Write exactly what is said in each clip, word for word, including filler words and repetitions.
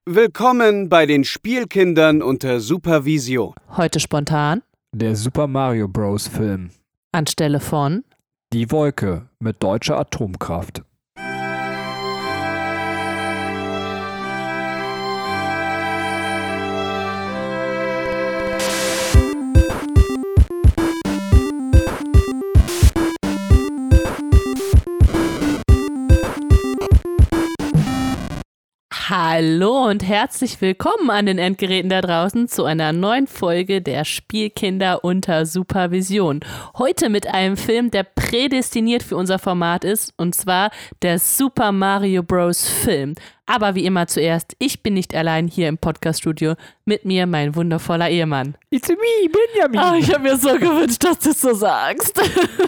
Willkommen bei den Spielkindern unter Supervision. Heute spontan der Super Mario Bros. Film. Anstelle von Die Wolke mit deutscher Atomkraft. Hallo und herzlich willkommen an den Endgeräten da draußen zu einer neuen Folge der Spielkinder unter Supervision. Heute mit einem Film, der prädestiniert für unser Format ist, und zwar der Super Mario Bros. Film. Aber wie immer zuerst, ich bin nicht allein hier im Podcaststudio, mit mir mein wundervoller Ehemann. It's me, Benjamin. Oh, ich habe mir so gewünscht, dass du es so sagst.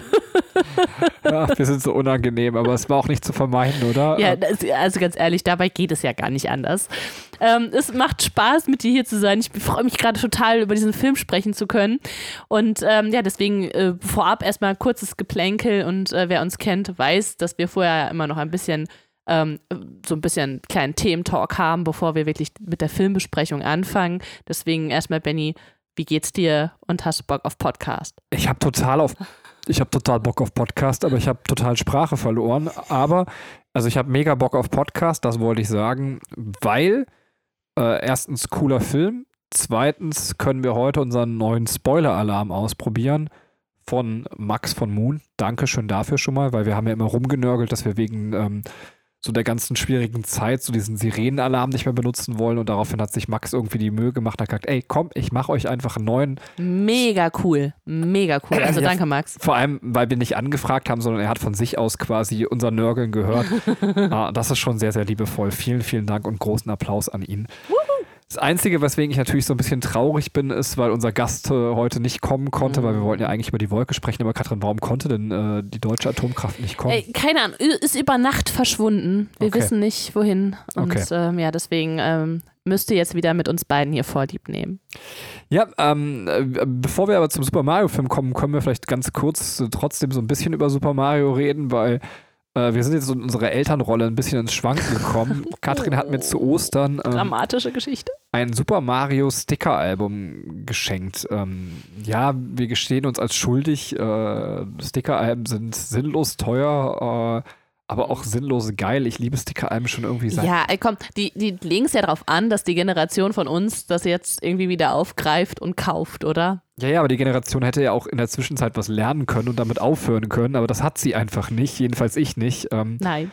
Ja, wir sind so unangenehm, aber es war auch nicht zu vermeiden, oder? Ja, das, also ganz ehrlich, dabei geht es ja gar nicht anders. Ähm, es macht Spaß, mit dir hier zu sein. Ich freue mich gerade total, über diesen Film sprechen zu können. Und ähm, ja, deswegen äh, vorab erstmal ein kurzes Geplänkel. Und äh, wer uns kennt, weiß, dass wir vorher immer noch ein bisschen ähm, so ein bisschen kleinen Thementalk haben, bevor wir wirklich mit der Filmbesprechung anfangen. Deswegen erstmal, Benni, wie geht's dir und hast du Bock auf Podcast? Ich habe total auf Ich habe total Bock auf Podcast, aber ich habe total Sprache verloren. Aber, also ich habe mega Bock auf Podcast, das wollte ich sagen, weil äh, erstens cooler Film, zweitens können wir heute unseren neuen Spoiler-Alarm ausprobieren von Max von Moon. Dankeschön dafür schon mal, weil wir haben ja immer rumgenörgelt, dass wir wegen ähm, so der ganzen schwierigen Zeit so diesen Sirenenalarm nicht mehr benutzen wollen, und daraufhin hat sich Max irgendwie die Mühe gemacht und hat gesagt, ey komm, ich mache euch einfach einen neuen. Mega cool, mega cool, also ja, danke Max. Vor allem, weil wir nicht angefragt haben, sondern er hat von sich aus quasi unser Nörgeln gehört. ah, das ist schon sehr, sehr liebevoll. Vielen, vielen Dank und großen Applaus an ihn. Das Einzige, weswegen ich natürlich so ein bisschen traurig bin, ist, weil unser Gast äh, heute nicht kommen konnte, mhm. weil wir wollten ja eigentlich über die Wolke sprechen. Aber Katrin, warum konnte denn äh, die deutsche Atomkraft nicht kommen? Ey, keine Ahnung, ist über Nacht verschwunden. Wir okay. wissen nicht, wohin. Und okay. ähm, ja, deswegen ähm, müsst ihr jetzt wieder mit uns beiden hier Vorlieb nehmen. Ja, ähm, äh, bevor wir aber zum Super Mario-Film kommen, können wir vielleicht ganz kurz äh, trotzdem so ein bisschen über Super Mario reden, weil wir sind jetzt in unserer Elternrolle ein bisschen ins Schwanken gekommen. Katrin hat mir zu Ostern ähm, dramatische Geschichte. ein Super Mario Sticker-Album geschenkt. Ähm, ja, wir gestehen uns als schuldig. Äh, Sticker-Alben sind sinnlos teuer, äh, aber auch sinnlos geil. Ich liebe Sticker-Alben schon irgendwie seit... Ja, komm, die, die legen es ja darauf an, dass die Generation von uns das jetzt irgendwie wieder aufgreift und kauft, oder? Ja, ja, aber die Generation hätte ja auch in der Zwischenzeit was lernen können und damit aufhören können, aber das hat sie einfach nicht, jedenfalls ich nicht. Ähm, Nein.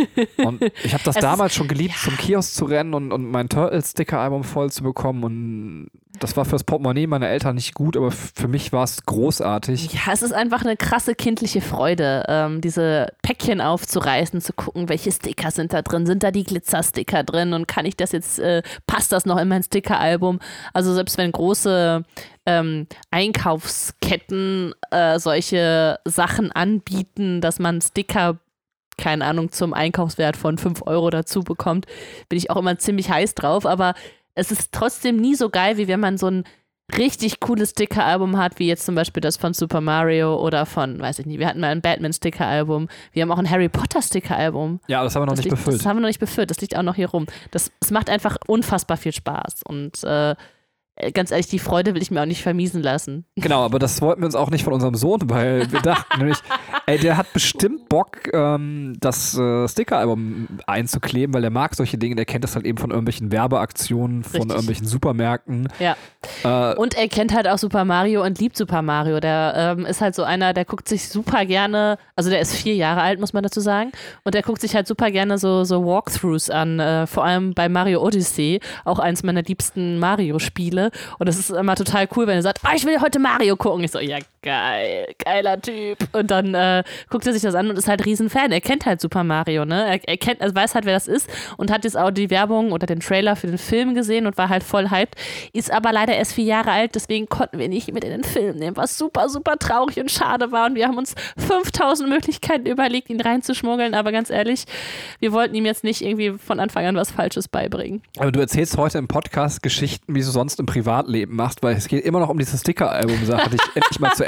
Und ich habe das es damals schon geliebt, ja. zum Kiosk zu rennen und, und mein Turtles-Sticker-Album voll zu bekommen, und das war fürs Portemonnaie meiner Eltern nicht gut, aber f- für mich war es großartig. Ja, es ist einfach eine krasse kindliche Freude, ähm, diese Päckchen aufzureißen, zu gucken, welche Sticker sind da drin, sind da die Glitzer-Sticker drin und kann ich das jetzt, äh, passt das noch in mein Sticker-Album? Also selbst wenn große Ähm, Einkaufsketten äh, solche Sachen anbieten, dass man Sticker, keine Ahnung, zum Einkaufswert von fünf Euro dazu bekommt, bin ich auch immer ziemlich heiß drauf, aber es ist trotzdem nie so geil, wie wenn man so ein richtig cooles Sticker-Album hat, wie jetzt zum Beispiel das von Super Mario oder von, weiß ich nicht, wir hatten mal ein Batman-Sticker-Album, wir haben auch ein Harry Potter-Sticker-Album. Ja, das haben wir noch das nicht liegt, befüllt. Das haben wir noch nicht befüllt, das liegt auch noch hier rum. Das, das macht einfach unfassbar viel Spaß, und äh, ganz ehrlich, die Freude will ich mir auch nicht vermiesen lassen. Genau, aber das wollten wir uns auch nicht von unserem Sohn, weil wir dachten nämlich, ey, der hat bestimmt Bock, ähm, das äh, Sticker-Album einzukleben, weil er mag solche Dinge, der kennt das halt eben von irgendwelchen Werbeaktionen, von Richtig. irgendwelchen Supermärkten. Ja. Äh, und er kennt halt auch Super Mario und liebt Super Mario. Der ähm, ist halt so einer, der guckt sich super gerne, also der ist vier Jahre alt, muss man dazu sagen, und der guckt sich halt super gerne so, so Walkthroughs an, äh, vor allem bei Mario Odyssey, auch eins meiner liebsten Mario-Spiele. Und das ist immer total cool, wenn er sagt, oh, ich will heute Mario gucken. Ich so, ja geil, geiler Typ. Und dann äh, guckt er sich das an und ist halt riesen Fan. Er kennt halt Super Mario, ne? Er, er kennt, also weiß halt, wer das ist, und hat jetzt auch die Werbung oder den Trailer für den Film gesehen und war halt voll hyped. Ist aber leider erst vier Jahre alt, deswegen konnten wir nicht mit in den Film nehmen, was super, super traurig und schade war. Und wir haben uns fünftausend Möglichkeiten überlegt, ihn reinzuschmuggeln. Aber ganz ehrlich, wir wollten ihm jetzt nicht irgendwie von Anfang an was Falsches beibringen. Aber du erzählst heute im Podcast Geschichten, wie du sonst im Privatleben machst, weil es geht immer noch um diese Sticker-Album-Sache, die ich endlich mal zu Ende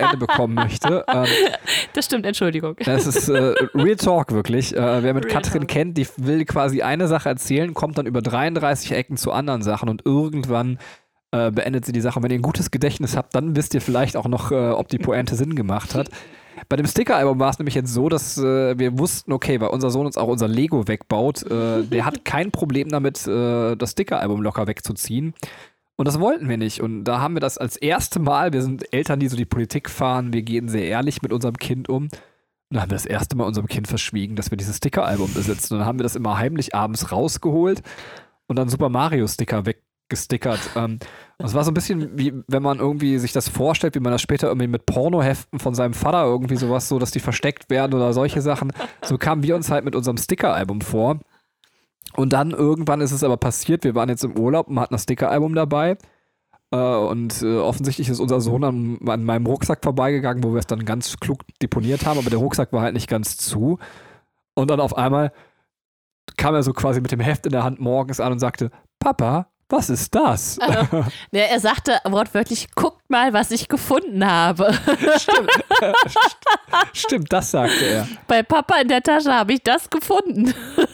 Ende bekommen möchte. Ähm, das stimmt, Entschuldigung. Das ist äh, Real Talk wirklich. Äh, wer mit Real Katrin Talk. kennt, die will quasi eine Sache erzählen, kommt dann über dreiunddreißig Ecken zu anderen Sachen und irgendwann äh, beendet sie die Sache. Und wenn ihr ein gutes Gedächtnis habt, dann wisst ihr vielleicht auch noch, äh, ob die Pointe Sinn gemacht hat. Bei dem Sticker-Album war es nämlich jetzt so, dass äh, wir wussten, okay, weil unser Sohn uns auch unser Lego wegbaut, äh, der hat kein Problem damit, äh, das Sticker-Album locker wegzuziehen. Und das wollten wir nicht. Und da haben wir das als erste Mal, wir sind Eltern, die so die Politik fahren, wir gehen sehr ehrlich mit unserem Kind um. Und dann haben wir das erste Mal unserem Kind verschwiegen, dass wir dieses Sticker-Album besitzen. Und dann haben wir das immer heimlich abends rausgeholt und dann Super Mario-Sticker weggestickert. Ähm, das war so ein bisschen wie, wenn man irgendwie sich das vorstellt, wie man das später irgendwie mit Pornoheften von seinem Vater irgendwie sowas, so dass die versteckt werden oder solche Sachen. So kamen wir uns halt mit unserem Sticker-Album vor. Und dann irgendwann ist es aber passiert, wir waren jetzt im Urlaub und hatten das Sticker-Album dabei äh, und äh, offensichtlich ist unser Sohn an, an meinem Rucksack vorbeigegangen, wo wir es dann ganz klug deponiert haben, aber der Rucksack war halt nicht ganz zu und dann auf einmal kam er so quasi mit dem Heft in der Hand morgens an und sagte, Papa, was ist das? Also, ja, er sagte wortwörtlich, guckt mal, was ich gefunden habe. Stimmt. Stimmt, das sagte er. Bei Papa in der Tasche habe ich das gefunden.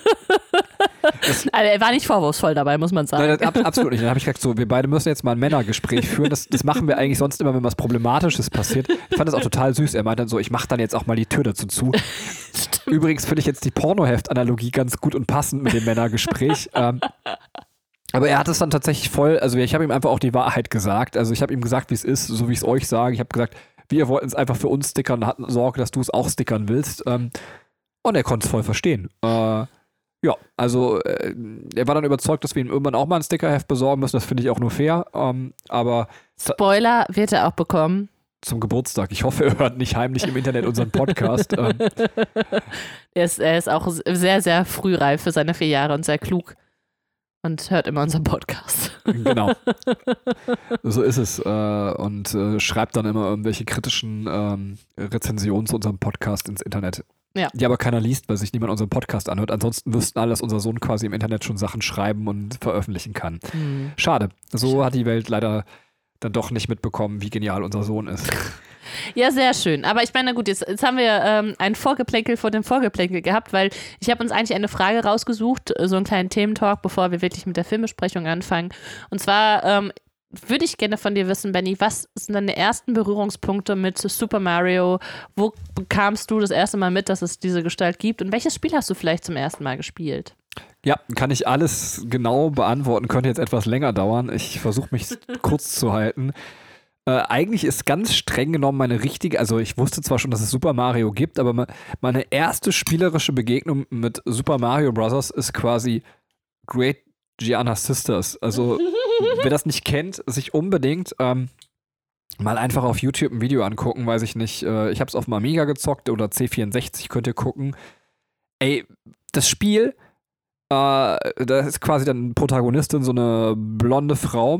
Also, er war nicht vorwurfsvoll dabei, muss man sagen. Nein, das, ab, absolut nicht. Dann habe ich gesagt, so, wir beide müssen jetzt mal ein Männergespräch führen. Das, das machen wir eigentlich sonst immer, wenn was Problematisches passiert. Ich fand das auch total süß. Er meinte dann so, ich mache dann jetzt auch mal die Tür dazu zu. Übrigens finde ich jetzt die Pornoheft-Analogie ganz gut und passend mit dem Männergespräch. Ähm, aber er hat es dann tatsächlich voll, also ich habe ihm einfach auch die Wahrheit gesagt. Also ich habe ihm gesagt, wie es ist, so wie ich es euch sage. Ich habe gesagt, wir wollten es einfach für uns stickern und hatten Sorge, dass du es auch stickern willst. Ähm, und er konnte es voll verstehen. Äh, ja, also äh, er war dann überzeugt, dass wir ihm irgendwann auch mal ein Stickerheft besorgen müssen. Das finde ich auch nur fair. Ähm, aber Spoiler wird er auch bekommen. Zum Geburtstag. Ich hoffe, er hört nicht heimlich im Internet unseren Podcast. ähm. er, ist, er ist auch sehr, sehr frühreif für seine vier Jahre und sehr klug. Und hört immer unseren Podcast. Genau. So ist es. Äh, und äh, schreibt dann immer irgendwelche kritischen ähm, Rezensionen zu unserem Podcast ins Internet. Ja. Die aber keiner liest, weil sich niemand unseren Podcast anhört. Ansonsten wüssten alle, dass unser Sohn quasi im Internet schon Sachen schreiben und veröffentlichen kann. Mhm. Schade. So hat die Welt leider dann doch nicht mitbekommen, wie genial unser Sohn ist. Ja, sehr schön. Aber ich meine, gut, jetzt, jetzt haben wir ähm, ein Vorgeplänkel vor dem Vorgeplänkel gehabt, weil ich habe uns eigentlich eine Frage rausgesucht, so einen kleinen Thementalk, bevor wir wirklich mit der Filmbesprechung anfangen. Und zwar ähm, würde ich gerne von dir wissen, Benni, was sind deine ersten Berührungspunkte mit Super Mario? Wo bekamst du das erste Mal mit, dass es diese Gestalt gibt? Und welches Spiel hast du vielleicht zum ersten Mal gespielt? Ja, kann ich alles genau beantworten, könnte jetzt etwas länger dauern. Ich versuche mich kurz zu halten. Äh, eigentlich ist ganz streng genommen meine richtige, also ich wusste zwar schon, dass es Super Mario gibt, aber me- meine erste spielerische Begegnung mit Super Mario Bros. Ist quasi Great Giana Sisters. Also wer das nicht kennt, sich unbedingt ähm, mal einfach auf YouTube ein Video angucken, weiß ich nicht. Äh, ich habe es auf dem Amiga gezockt oder C vierundsechzig, könnt ihr gucken. Ey, das Spiel, äh, da ist quasi dann Protagonistin so eine blonde Frau,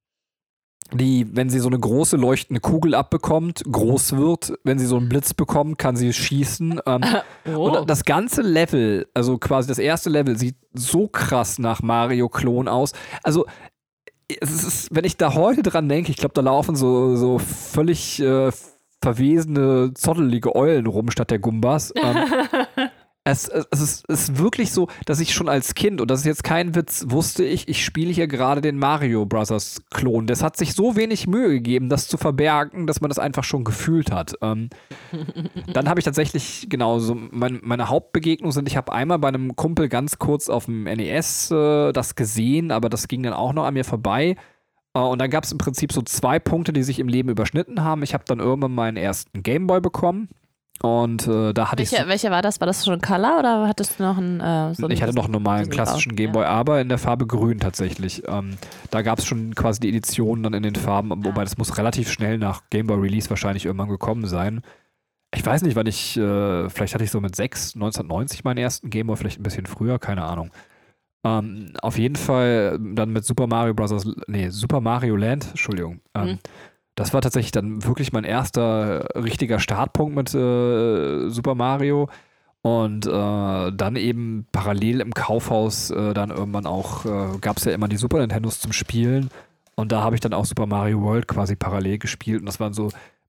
die, wenn sie so eine große leuchtende Kugel abbekommt, groß wird. Wenn sie so einen Blitz bekommt, kann sie schießen. Ähm, oh. Und das ganze Level, also quasi das erste Level, sieht so krass nach Mario-Klon aus. Also es ist, wenn ich da heute dran denke, ich glaube, da laufen so, so völlig äh, verwesene, zottelige Eulen rum statt der Gumbas. Ähm, Es, es, es, ist, es ist wirklich so, dass ich schon als Kind, und das ist jetzt kein Witz, wusste ich, ich spiele hier gerade den Mario Brothers Klon. Das hat sich so wenig Mühe gegeben, das zu verbergen, dass man das einfach schon gefühlt hat. Ähm, dann habe ich tatsächlich, genau, so mein, meine Hauptbegegnungen sind, ich habe einmal bei einem Kumpel ganz kurz auf dem N E S äh, das gesehen, aber das ging dann auch noch an mir vorbei. Äh, und dann gab es im Prinzip so zwei Punkte, die sich im Leben überschnitten haben. Ich habe dann irgendwann meinen ersten Gameboy bekommen. Und äh, da hatte welcher, ich. Welcher war das? War das schon Color oder hattest du noch einen. Äh, so ich hatte noch einen normalen klassischen Gameboy, ja. aber in der Farbe grün tatsächlich. Ähm, da gab es schon quasi die Edition dann in den Farben, wobei das muss relativ schnell nach Gameboy Release wahrscheinlich irgendwann gekommen sein. Ich weiß nicht, wann ich. Äh, vielleicht hatte ich so mit sechs, neunzehnhundertneunzig meinen ersten Gameboy, vielleicht ein bisschen früher, keine Ahnung. Ähm, auf jeden Fall dann mit Super Mario Bros. Nee, Super Mario Land, Entschuldigung. Ähm, mhm. Das war tatsächlich dann wirklich mein erster richtiger Startpunkt mit äh, Super Mario. Und äh, dann eben parallel im Kaufhaus äh, dann irgendwann auch, äh, gab es ja immer die Super Nintendos zum Spielen. Und da habe ich dann auch Super Mario World quasi parallel gespielt. Und das waren so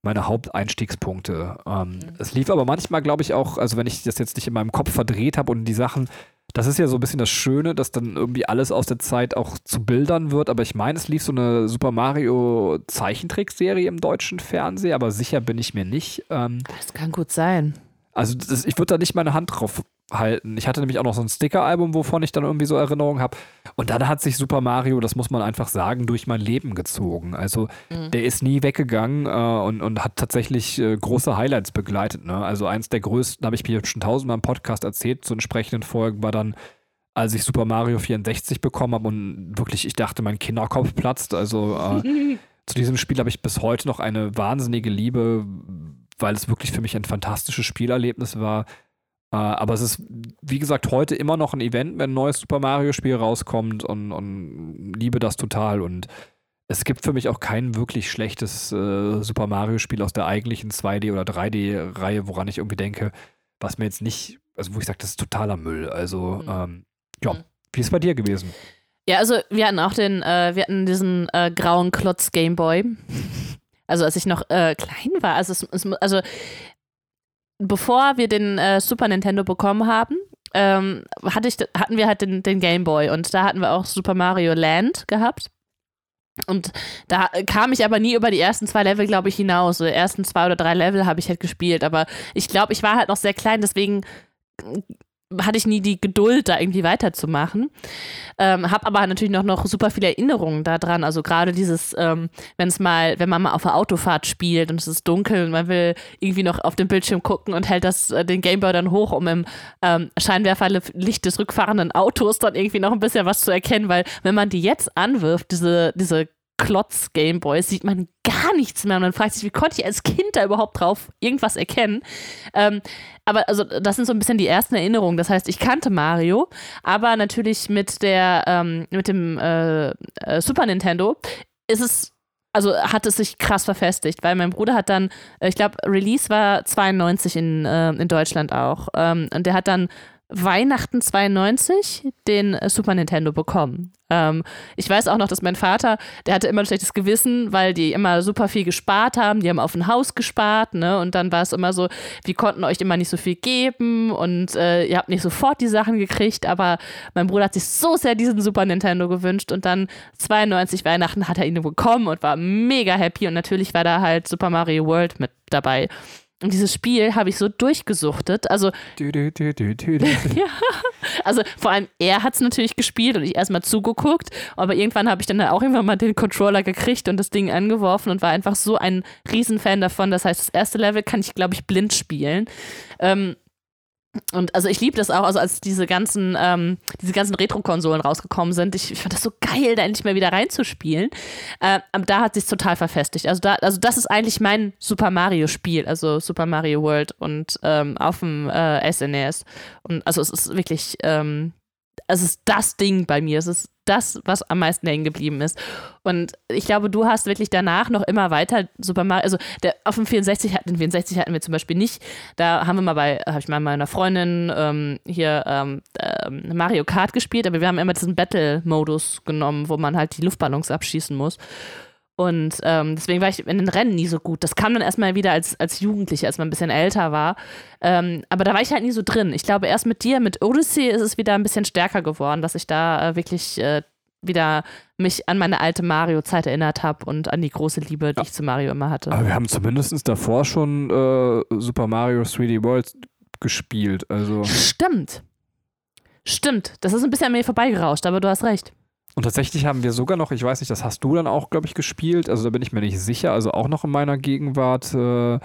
meine Haupteinstiegspunkte. Ähm, mhm. Es lief aber manchmal, glaube ich, auch, also wenn ich das jetzt nicht in meinem Kopf verdreht habe und die Sachen, das ist ja so ein bisschen das Schöne, dass dann irgendwie alles aus der Zeit auch zu Bildern wird, aber ich meine, es lief so eine Super Mario Zeichentrickserie im deutschen Fernsehen, aber sicher bin ich mir nicht. Ähm, das kann gut sein. Also das, ich würde da nicht meine Hand drauf halten. Ich hatte nämlich auch noch so ein Sticker-Album, wovon ich dann irgendwie so Erinnerungen habe. Und dann hat sich Super Mario, das muss man einfach sagen, durch mein Leben gezogen. Also mhm. der ist nie weggegangen äh, und, und hat tatsächlich äh, große Highlights begleitet. Ne? Also eins der größten, habe ich mir schon tausendmal im Podcast erzählt, zu entsprechenden Folgen, war dann, als ich Super Mario vierundsechzig bekommen habe und wirklich, ich dachte, mein Kinderkopf platzt. Also äh, zu diesem Spiel habe ich bis heute noch eine wahnsinnige Liebe, weil es wirklich für mich ein fantastisches Spielerlebnis war. Uh, aber es ist, wie gesagt, heute immer noch ein Event, wenn ein neues Super Mario-Spiel rauskommt und, und liebe das total. Und es gibt für mich auch kein wirklich schlechtes äh, Super Mario-Spiel aus der eigentlichen zwei D- oder drei D-Reihe, woran ich irgendwie denke, was mir jetzt nicht, also wo ich sage, das ist totaler Müll. Also, mhm. ähm, ja, mhm. wie ist es bei dir gewesen? Ja, also wir hatten auch den, äh, wir hatten diesen äh, grauen Klotz Gameboy. Also als ich noch äh, klein war, also, es, es, also bevor wir den äh, Super Nintendo bekommen haben, ähm, hatte ich, hatten wir halt den, den Game Boy und da hatten wir auch Super Mario Land gehabt. Und da kam ich aber nie über die ersten zwei Level, glaube ich, hinaus. Die ersten zwei oder drei Level habe ich halt gespielt, aber ich glaube, ich war halt noch sehr klein, deswegen hatte ich nie die Geduld, da irgendwie weiterzumachen. Ähm, hab aber natürlich noch, noch super viele Erinnerungen daran. Also gerade dieses, ähm, wenn es mal, wenn man mal auf der Autofahrt spielt und es ist dunkel und man will irgendwie noch auf den Bildschirm gucken und hält das, äh, den Gameboy dann hoch, um im ähm, Scheinwerferlicht des rückfahrenden Autos dann irgendwie noch ein bisschen was zu erkennen, weil wenn man die jetzt anwirft, diese, diese Klotz-Gameboys, sieht man gar nichts mehr und man fragt sich, wie konnte ich als Kind da überhaupt drauf irgendwas erkennen? Ähm, aber also das sind so ein bisschen die ersten Erinnerungen. Das heißt, ich kannte Mario, aber natürlich mit der ähm, mit dem äh, äh, Super Nintendo ist es, also hat es sich krass verfestigt, weil mein Bruder hat dann, ich glaube, Release war zweiundneunzig in, äh, in Deutschland auch ähm, und der hat dann Weihnachten zweiundneunzig den Super Nintendo bekommen. Ähm, ich weiß auch noch, dass mein Vater, der hatte immer ein schlechtes Gewissen, weil die immer super viel gespart haben. Die haben auf ein Haus gespart, ne? Und dann war es immer so, wir konnten euch immer nicht so viel geben und äh, ihr habt nicht sofort die Sachen gekriegt, aber mein Bruder hat sich so sehr diesen Super Nintendo gewünscht und dann zweiundneunzig Weihnachten hat er ihn bekommen und war mega happy und natürlich war da halt Super Mario World mit dabei. Und dieses Spiel habe ich so durchgesuchtet. Also, du, du, du, du, du, du. Ja, also vor allem er hat es natürlich gespielt und ich erstmal zugeguckt. Aber irgendwann habe ich dann auch irgendwann mal den Controller gekriegt und das Ding angeworfen und war einfach so ein Riesenfan davon. Das heißt, das erste Level kann ich, glaube ich, blind spielen. Ähm, Und also ich liebe das auch, also als diese ganzen, ähm, diese ganzen Retro-Konsolen rausgekommen sind, ich, ich fand das so geil, da endlich mal wieder reinzuspielen. Äh, aber da hat sich total verfestigt. Also da, also das ist eigentlich mein Super Mario-Spiel, also Super Mario World und ähm, auf dem äh, S N E S. Und also es ist wirklich, ähm, es ist das Ding bei mir. Es ist das, was am meisten hängen geblieben ist. Und ich glaube, du hast wirklich danach noch immer weiter Super Mario, also der, auf dem vierundsechzig, den vierundsechzig hatten wir zum Beispiel nicht. Da haben wir mal bei, habe ich mal mit meiner Freundin ähm, hier ähm, äh, Mario Kart gespielt, aber wir haben immer diesen Battle-Modus genommen, wo man halt die Luftballons abschießen muss. Und ähm, deswegen war ich in den Rennen nie so gut. Das kam dann erstmal wieder als, als Jugendliche, als man ein bisschen älter war. Ähm, aber da war ich halt nie so drin. Ich glaube, erst mit dir, mit Odyssey, ist es wieder ein bisschen stärker geworden, dass ich da äh, wirklich äh, wieder mich an meine alte Mario-Zeit erinnert habe und an die große Liebe, die ja. ich zu Mario immer hatte. Aber wir haben zumindest davor schon äh, Super Mario drei D World gespielt. Also. Stimmt. Stimmt. Das ist ein bisschen an mir vorbeigerauscht, aber du hast recht. Und tatsächlich haben wir sogar noch, ich weiß nicht, das hast du dann auch, glaube ich, gespielt, also da bin ich mir nicht sicher, also auch noch in meiner Gegenwart äh,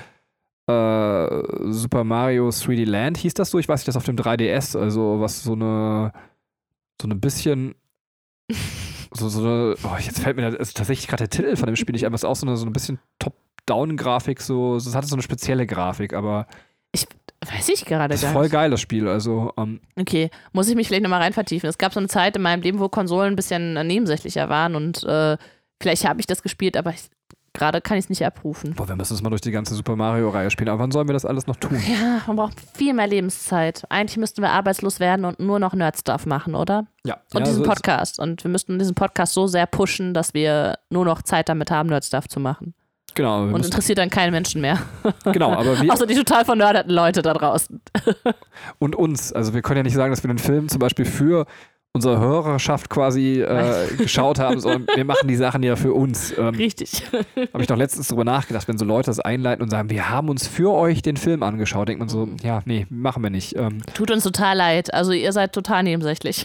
äh, Super Mario drei D Land, hieß das so? Ich weiß nicht, das auf dem drei D S, also was so eine so ein bisschen so, so eine, oh, jetzt fällt mir das, tatsächlich gerade der Titel von dem Spiel nicht ein, was auch so eine, so ein bisschen Top-Down-Grafik, so, es hatte so eine spezielle Grafik, aber ich weiß ich gerade gar nicht. Das ist voll geil, das Spiel. Also, um okay, muss ich mich vielleicht nochmal rein vertiefen. Es gab so eine Zeit in meinem Leben, wo Konsolen ein bisschen nebensächlicher waren und äh, vielleicht habe ich das gespielt, aber ich, gerade kann ich es nicht abrufen. Boah, wir müssen uns mal durch die ganze Super Mario-Reihe spielen. Aber wann sollen wir das alles noch tun? Ja, man braucht viel mehr Lebenszeit. Eigentlich müssten wir arbeitslos werden und nur noch Nerd-Stuff machen, oder? Ja. Und ja, diesen so Podcast. Und wir müssten diesen Podcast so sehr pushen, dass wir nur noch Zeit damit haben, Nerd-Stuff zu machen. Genau. Und interessiert dann keinen Menschen mehr. Genau, aber wir. Außer die total vernörderten Leute da draußen. Und uns. Also wir können ja nicht sagen, dass wir den Film zum Beispiel für unsere Hörerschaft quasi äh, geschaut haben, sondern wir machen die Sachen ja für uns. Ähm, Richtig. Habe ich noch letztens drüber nachgedacht, wenn so Leute das einleiten und sagen, wir haben uns für euch den Film angeschaut, denkt man so, ja, nee, machen wir nicht. Ähm, Tut uns total leid. Also ihr seid total nebensächlich.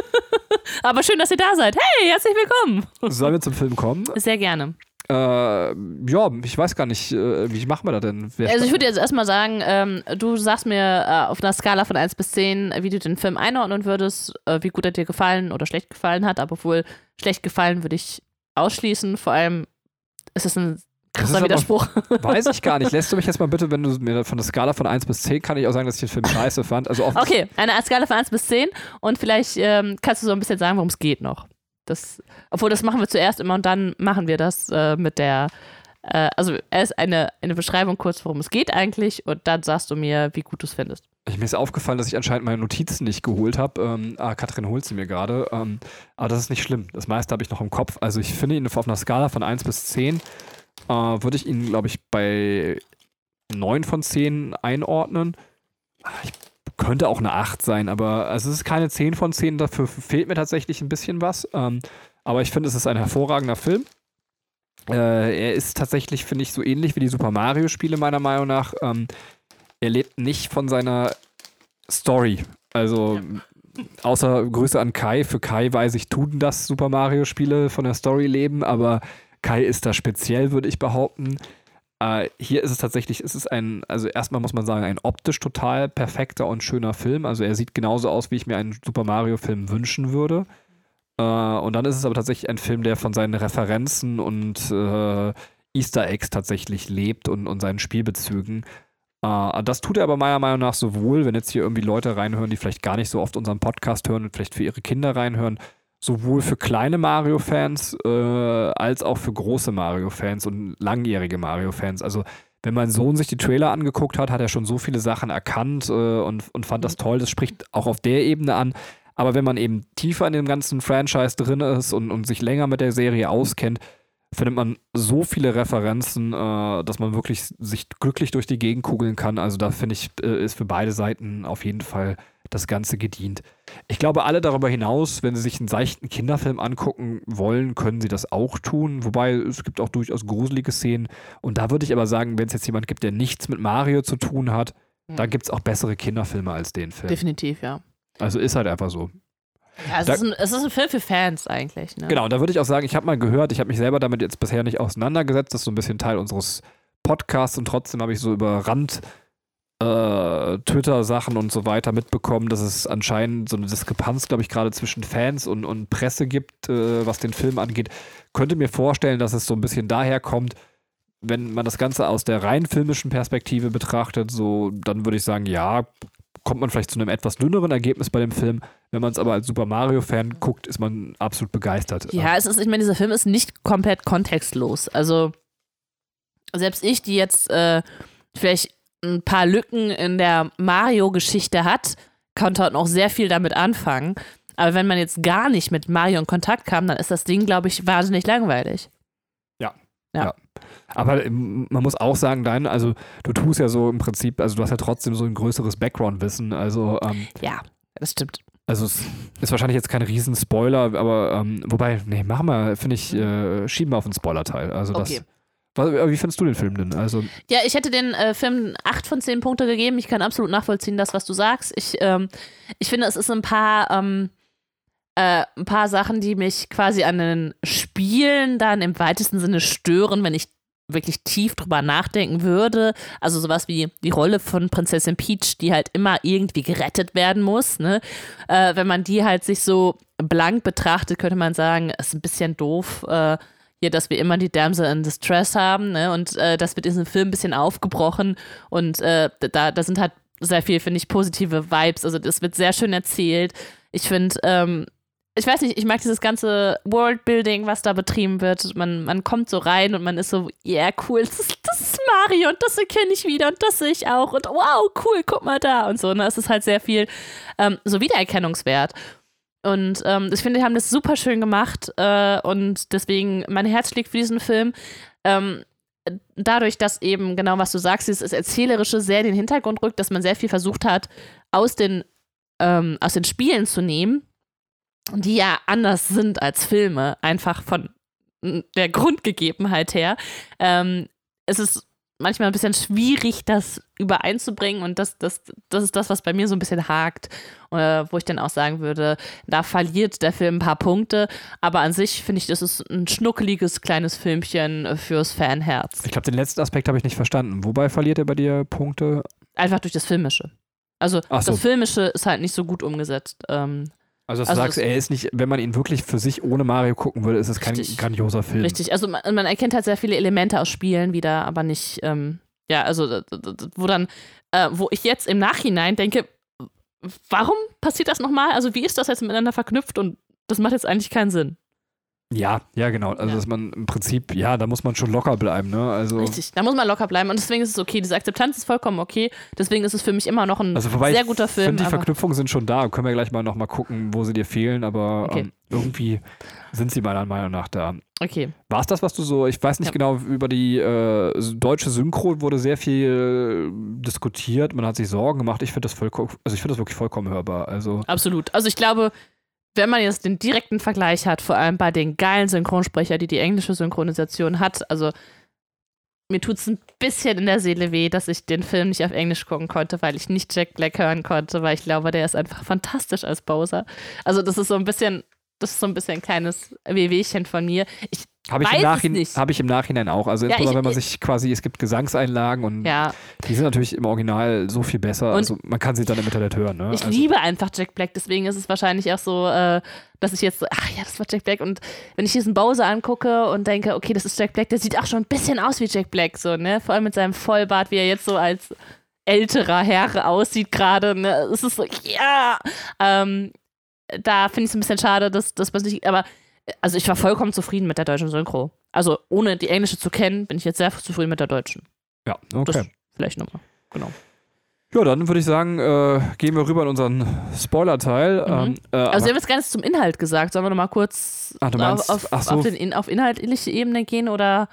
Aber schön, dass ihr da seid. Hey, herzlich willkommen. Sollen wir zum Film kommen? Sehr gerne. Äh, ja, ich weiß gar nicht, äh, wie machen wir das denn? Wer also ich würde jetzt erstmal sagen, ähm, du sagst mir äh, auf einer Skala von eins bis zehn, wie du den Film einordnen würdest, äh, wie gut er dir gefallen oder schlecht gefallen hat, aber wohl schlecht gefallen würde ich ausschließen, vor allem ist es ein krasser Widerspruch. Aber, weiß ich gar nicht. Lässt du mich jetzt mal bitte, wenn du mir von der Skala von eins bis zehn, kann ich auch sagen, dass ich den Film scheiße fand. Also okay, eine Skala von eins bis zehn und vielleicht ähm, kannst du so ein bisschen sagen, worum es geht noch. Das, obwohl, das machen wir zuerst immer und dann machen wir das äh, mit der, äh, also erst eine, eine Beschreibung kurz, worum es geht eigentlich und dann sagst du mir, wie gut du es findest. Ich, mir ist aufgefallen, dass ich anscheinend meine Notizen nicht geholt habe. Ähm, ah, Katrin holt sie mir gerade. Ähm, aber das ist nicht schlimm. Das meiste habe ich noch im Kopf. Also ich finde ihn auf einer Skala von eins bis zehn, äh, würde ich ihn, glaube ich, bei neun von zehn einordnen. Ich könnte auch eine acht sein, aber also es ist keine zehn von zehn, dafür fehlt mir tatsächlich ein bisschen was. Ähm, aber ich finde, es ist ein hervorragender Film. Äh, er ist tatsächlich, finde ich, so ähnlich wie die Super Mario-Spiele meiner Meinung nach. Ähm, er lebt nicht von seiner Story. Also ja. Außer Grüße an Kai. Für Kai weiß ich, tun das Super Mario-Spiele von der Story leben, aber Kai ist da speziell, würde ich behaupten. Uh, hier ist es tatsächlich, es ist ein, also erstmal muss man sagen, ein optisch total perfekter und schöner Film. Also er sieht genauso aus, wie ich mir einen Super Mario-Film wünschen würde. Uh, und dann ist es aber tatsächlich ein Film, der von seinen Referenzen und uh, Easter Eggs tatsächlich lebt und, und seinen Spielbezügen. Uh, das tut er aber meiner Meinung nach sowohl, wenn jetzt hier irgendwie Leute reinhören, die vielleicht gar nicht so oft unseren Podcast hören und vielleicht für ihre Kinder reinhören, sowohl für kleine Mario-Fans äh, als auch für große Mario-Fans und langjährige Mario-Fans. Also wenn mein Sohn sich die Trailer angeguckt hat, hat er schon so viele Sachen erkannt äh, und, und fand das toll. Das spricht auch auf der Ebene an. Aber wenn man eben tiefer in dem ganzen Franchise drin ist und, und sich länger mit der Serie auskennt, findet man so viele Referenzen, äh, dass man wirklich sich glücklich durch die Gegend kugeln kann. Also da finde ich, äh, ist für beide Seiten auf jeden Fall das Ganze gedient. Ich glaube, alle darüber hinaus, wenn sie sich einen seichten Kinderfilm angucken wollen, können sie das auch tun. Wobei es gibt auch durchaus gruselige Szenen. Und da würde ich aber sagen, wenn es jetzt jemand gibt, der nichts mit Mario zu tun hat, mhm. da gibt es auch bessere Kinderfilme als den Film. Definitiv, ja. Also ist halt einfach so. Ja, es, da, ist ein, es ist ein Film für Fans eigentlich. Ne? Genau, da würde ich auch sagen, ich habe mal gehört, ich habe mich selber damit jetzt bisher nicht auseinandergesetzt. Das ist so ein bisschen Teil unseres Podcasts und trotzdem habe ich so über Rand Äh, Twitter-Sachen und so weiter mitbekommen, dass es anscheinend so eine Diskrepanz, glaube ich, gerade zwischen Fans und, und Presse gibt, äh, was den Film angeht. Könnte mir vorstellen, dass es so ein bisschen daher kommt, wenn man das Ganze aus der rein filmischen Perspektive betrachtet, so, dann würde ich sagen, ja, kommt man vielleicht zu einem etwas dünneren Ergebnis bei dem Film. Wenn man es aber als Super Mario-Fan guckt, ist man absolut begeistert. Ja, es ist, ich meine, dieser Film ist nicht komplett kontextlos. Also selbst ich, die jetzt äh, vielleicht ein paar Lücken in der Mario-Geschichte hat, konnte halt noch sehr viel damit anfangen. Aber wenn man jetzt gar nicht mit Mario in Kontakt kam, dann ist das Ding, glaube ich, wahnsinnig langweilig. Ja. Ja. ja. Aber man muss auch sagen, dein, also du tust ja so im Prinzip, also du hast ja trotzdem so ein größeres Background-Wissen. Also, ähm, ja, das stimmt. Also es ist wahrscheinlich jetzt kein Riesen-Spoiler, aber ähm, wobei, nee, machen wir, finde ich, äh, schieben wir auf den Spoiler-Teil. Also das. Okay. Wie findest du den Film denn? Also ja, ich hätte den äh, Film acht von zehn Punkte gegeben. Ich kann absolut nachvollziehen, das, was du sagst. Ich, ähm, ich finde, es ist ein paar, ähm, äh, ein paar Sachen, die mich quasi an den Spielen dann im weitesten Sinne stören, wenn ich wirklich tief drüber nachdenken würde. Also sowas wie die Rolle von Prinzessin Peach, die halt immer irgendwie gerettet werden muss. Ne? Äh, wenn man die halt sich so blank betrachtet, könnte man sagen, ist ein bisschen doof, äh, hier, dass wir immer die Damsel in Distress haben, ne? Und äh, das wird in diesem Film ein bisschen aufgebrochen und äh, da, da sind halt sehr viel, finde ich, positive Vibes, also das wird sehr schön erzählt. Ich finde, ähm, ich weiß nicht, ich mag dieses ganze Worldbuilding, was da betrieben wird. Man, man kommt so rein und man ist so, ja, yeah, cool, das ist, das ist Mario und das kenne ich wieder und das sehe ich auch und wow, cool, guck mal da und so. Ne? Es ist halt sehr viel ähm, so Wiedererkennungswert. Und ähm, ich finde, die haben das super schön gemacht äh, und deswegen mein Herz schlägt für diesen Film. Ähm, dadurch, dass eben, genau was du sagst, dieses Erzählerische sehr in den Hintergrund rückt, dass man sehr viel versucht hat, aus den, ähm, aus den Spielen zu nehmen, die ja anders sind als Filme, einfach von der Grundgegebenheit her. Ähm, es ist manchmal ein bisschen schwierig, das übereinzubringen und das, das, das ist das, was bei mir so ein bisschen hakt, äh, wo ich dann auch sagen würde, da verliert der Film ein paar Punkte, aber an sich finde ich, das ist ein schnuckeliges kleines Filmchen fürs Fanherz. Ich glaube, den letzten Aspekt habe ich nicht verstanden. Wobei verliert er bei dir Punkte? Einfach durch das Filmische. Also Ach so. Das Filmische ist halt nicht so gut umgesetzt. Ähm, Also, dass du Also sagst, das- er ist nicht, wenn man ihn wirklich für sich ohne Mario gucken würde, ist es kein Richtig. grandioser Film. Richtig, also man, man erkennt halt sehr viele Elemente aus Spielen wieder, aber nicht, ähm, ja, also d- d- d- wo dann, äh, wo ich jetzt im Nachhinein denke, warum passiert das nochmal? Also wie ist das jetzt miteinander verknüpft und das macht jetzt eigentlich keinen Sinn. Ja, ja, genau. Also, Ja. dass man im Prinzip, ja, da muss man schon locker bleiben, ne? Also, Richtig, da muss man locker bleiben und deswegen ist es okay, diese Akzeptanz ist vollkommen okay, deswegen ist es für mich immer noch ein also wobei sehr ich guter Film. finde, die aber- Verknüpfungen sind schon da. Können wir gleich mal nochmal gucken, wo sie dir fehlen, aber Okay. ähm, irgendwie sind sie meiner Meinung nach da. Okay, War es das, was du so, ich weiß nicht Ja. genau, über die äh, deutsche Synchro wurde sehr viel äh, diskutiert, man hat sich Sorgen gemacht. Ich finde das vollkommen, also ich finde das wirklich vollkommen hörbar. Also, absolut. Also ich glaube, wenn man jetzt den direkten Vergleich hat, vor allem bei den geilen Synchronsprecher, die die englische Synchronisation hat, also mir tut es ein bisschen in der Seele weh, dass ich den Film nicht auf Englisch gucken konnte, weil ich nicht Jack Black hören konnte, weil ich glaube, der ist einfach fantastisch als Bowser. Also das ist so ein bisschen, das ist so ein bisschen ein kleines Wehwehchen von mir. Ich habe ich, im weiß es Nachhin- nicht. hab ich im Nachhinein auch. Also Ja, insbesondere, ich- wenn man sich quasi, es gibt Gesangseinlagen und Ja, die sind natürlich im Original so viel besser. Und also man kann sie dann im Internet hören. Ne? ich also, liebe einfach Jack Black, deswegen ist es wahrscheinlich auch so, äh, dass ich jetzt so, ach ja, das war Jack Black und wenn ich diesen Bowser angucke und denke, okay, das ist Jack Black, der sieht auch schon ein bisschen aus wie Jack Black, so, ne, vor allem mit seinem Vollbart, wie er jetzt so als älterer Herr aussieht gerade, ne, es ist so, ja, ähm, da finde ich es ein bisschen schade, dass das nicht, aber also ich war vollkommen zufrieden mit der deutschen Synchro. Also ohne die englische zu kennen, bin ich jetzt sehr zufrieden mit der deutschen. Ja, Das okay. vielleicht nochmal, genau. Ja, dann würde ich sagen, äh, gehen wir rüber in unseren Spoiler-Teil. Mhm. Ähm, äh, Also aber- wir haben jetzt gar nichts zum Inhalt gesagt. Sollen wir nochmal kurz Ach, du meinst- auf, auf, ach so. auf, den, in, auf inhaltliche Ebene gehen oder?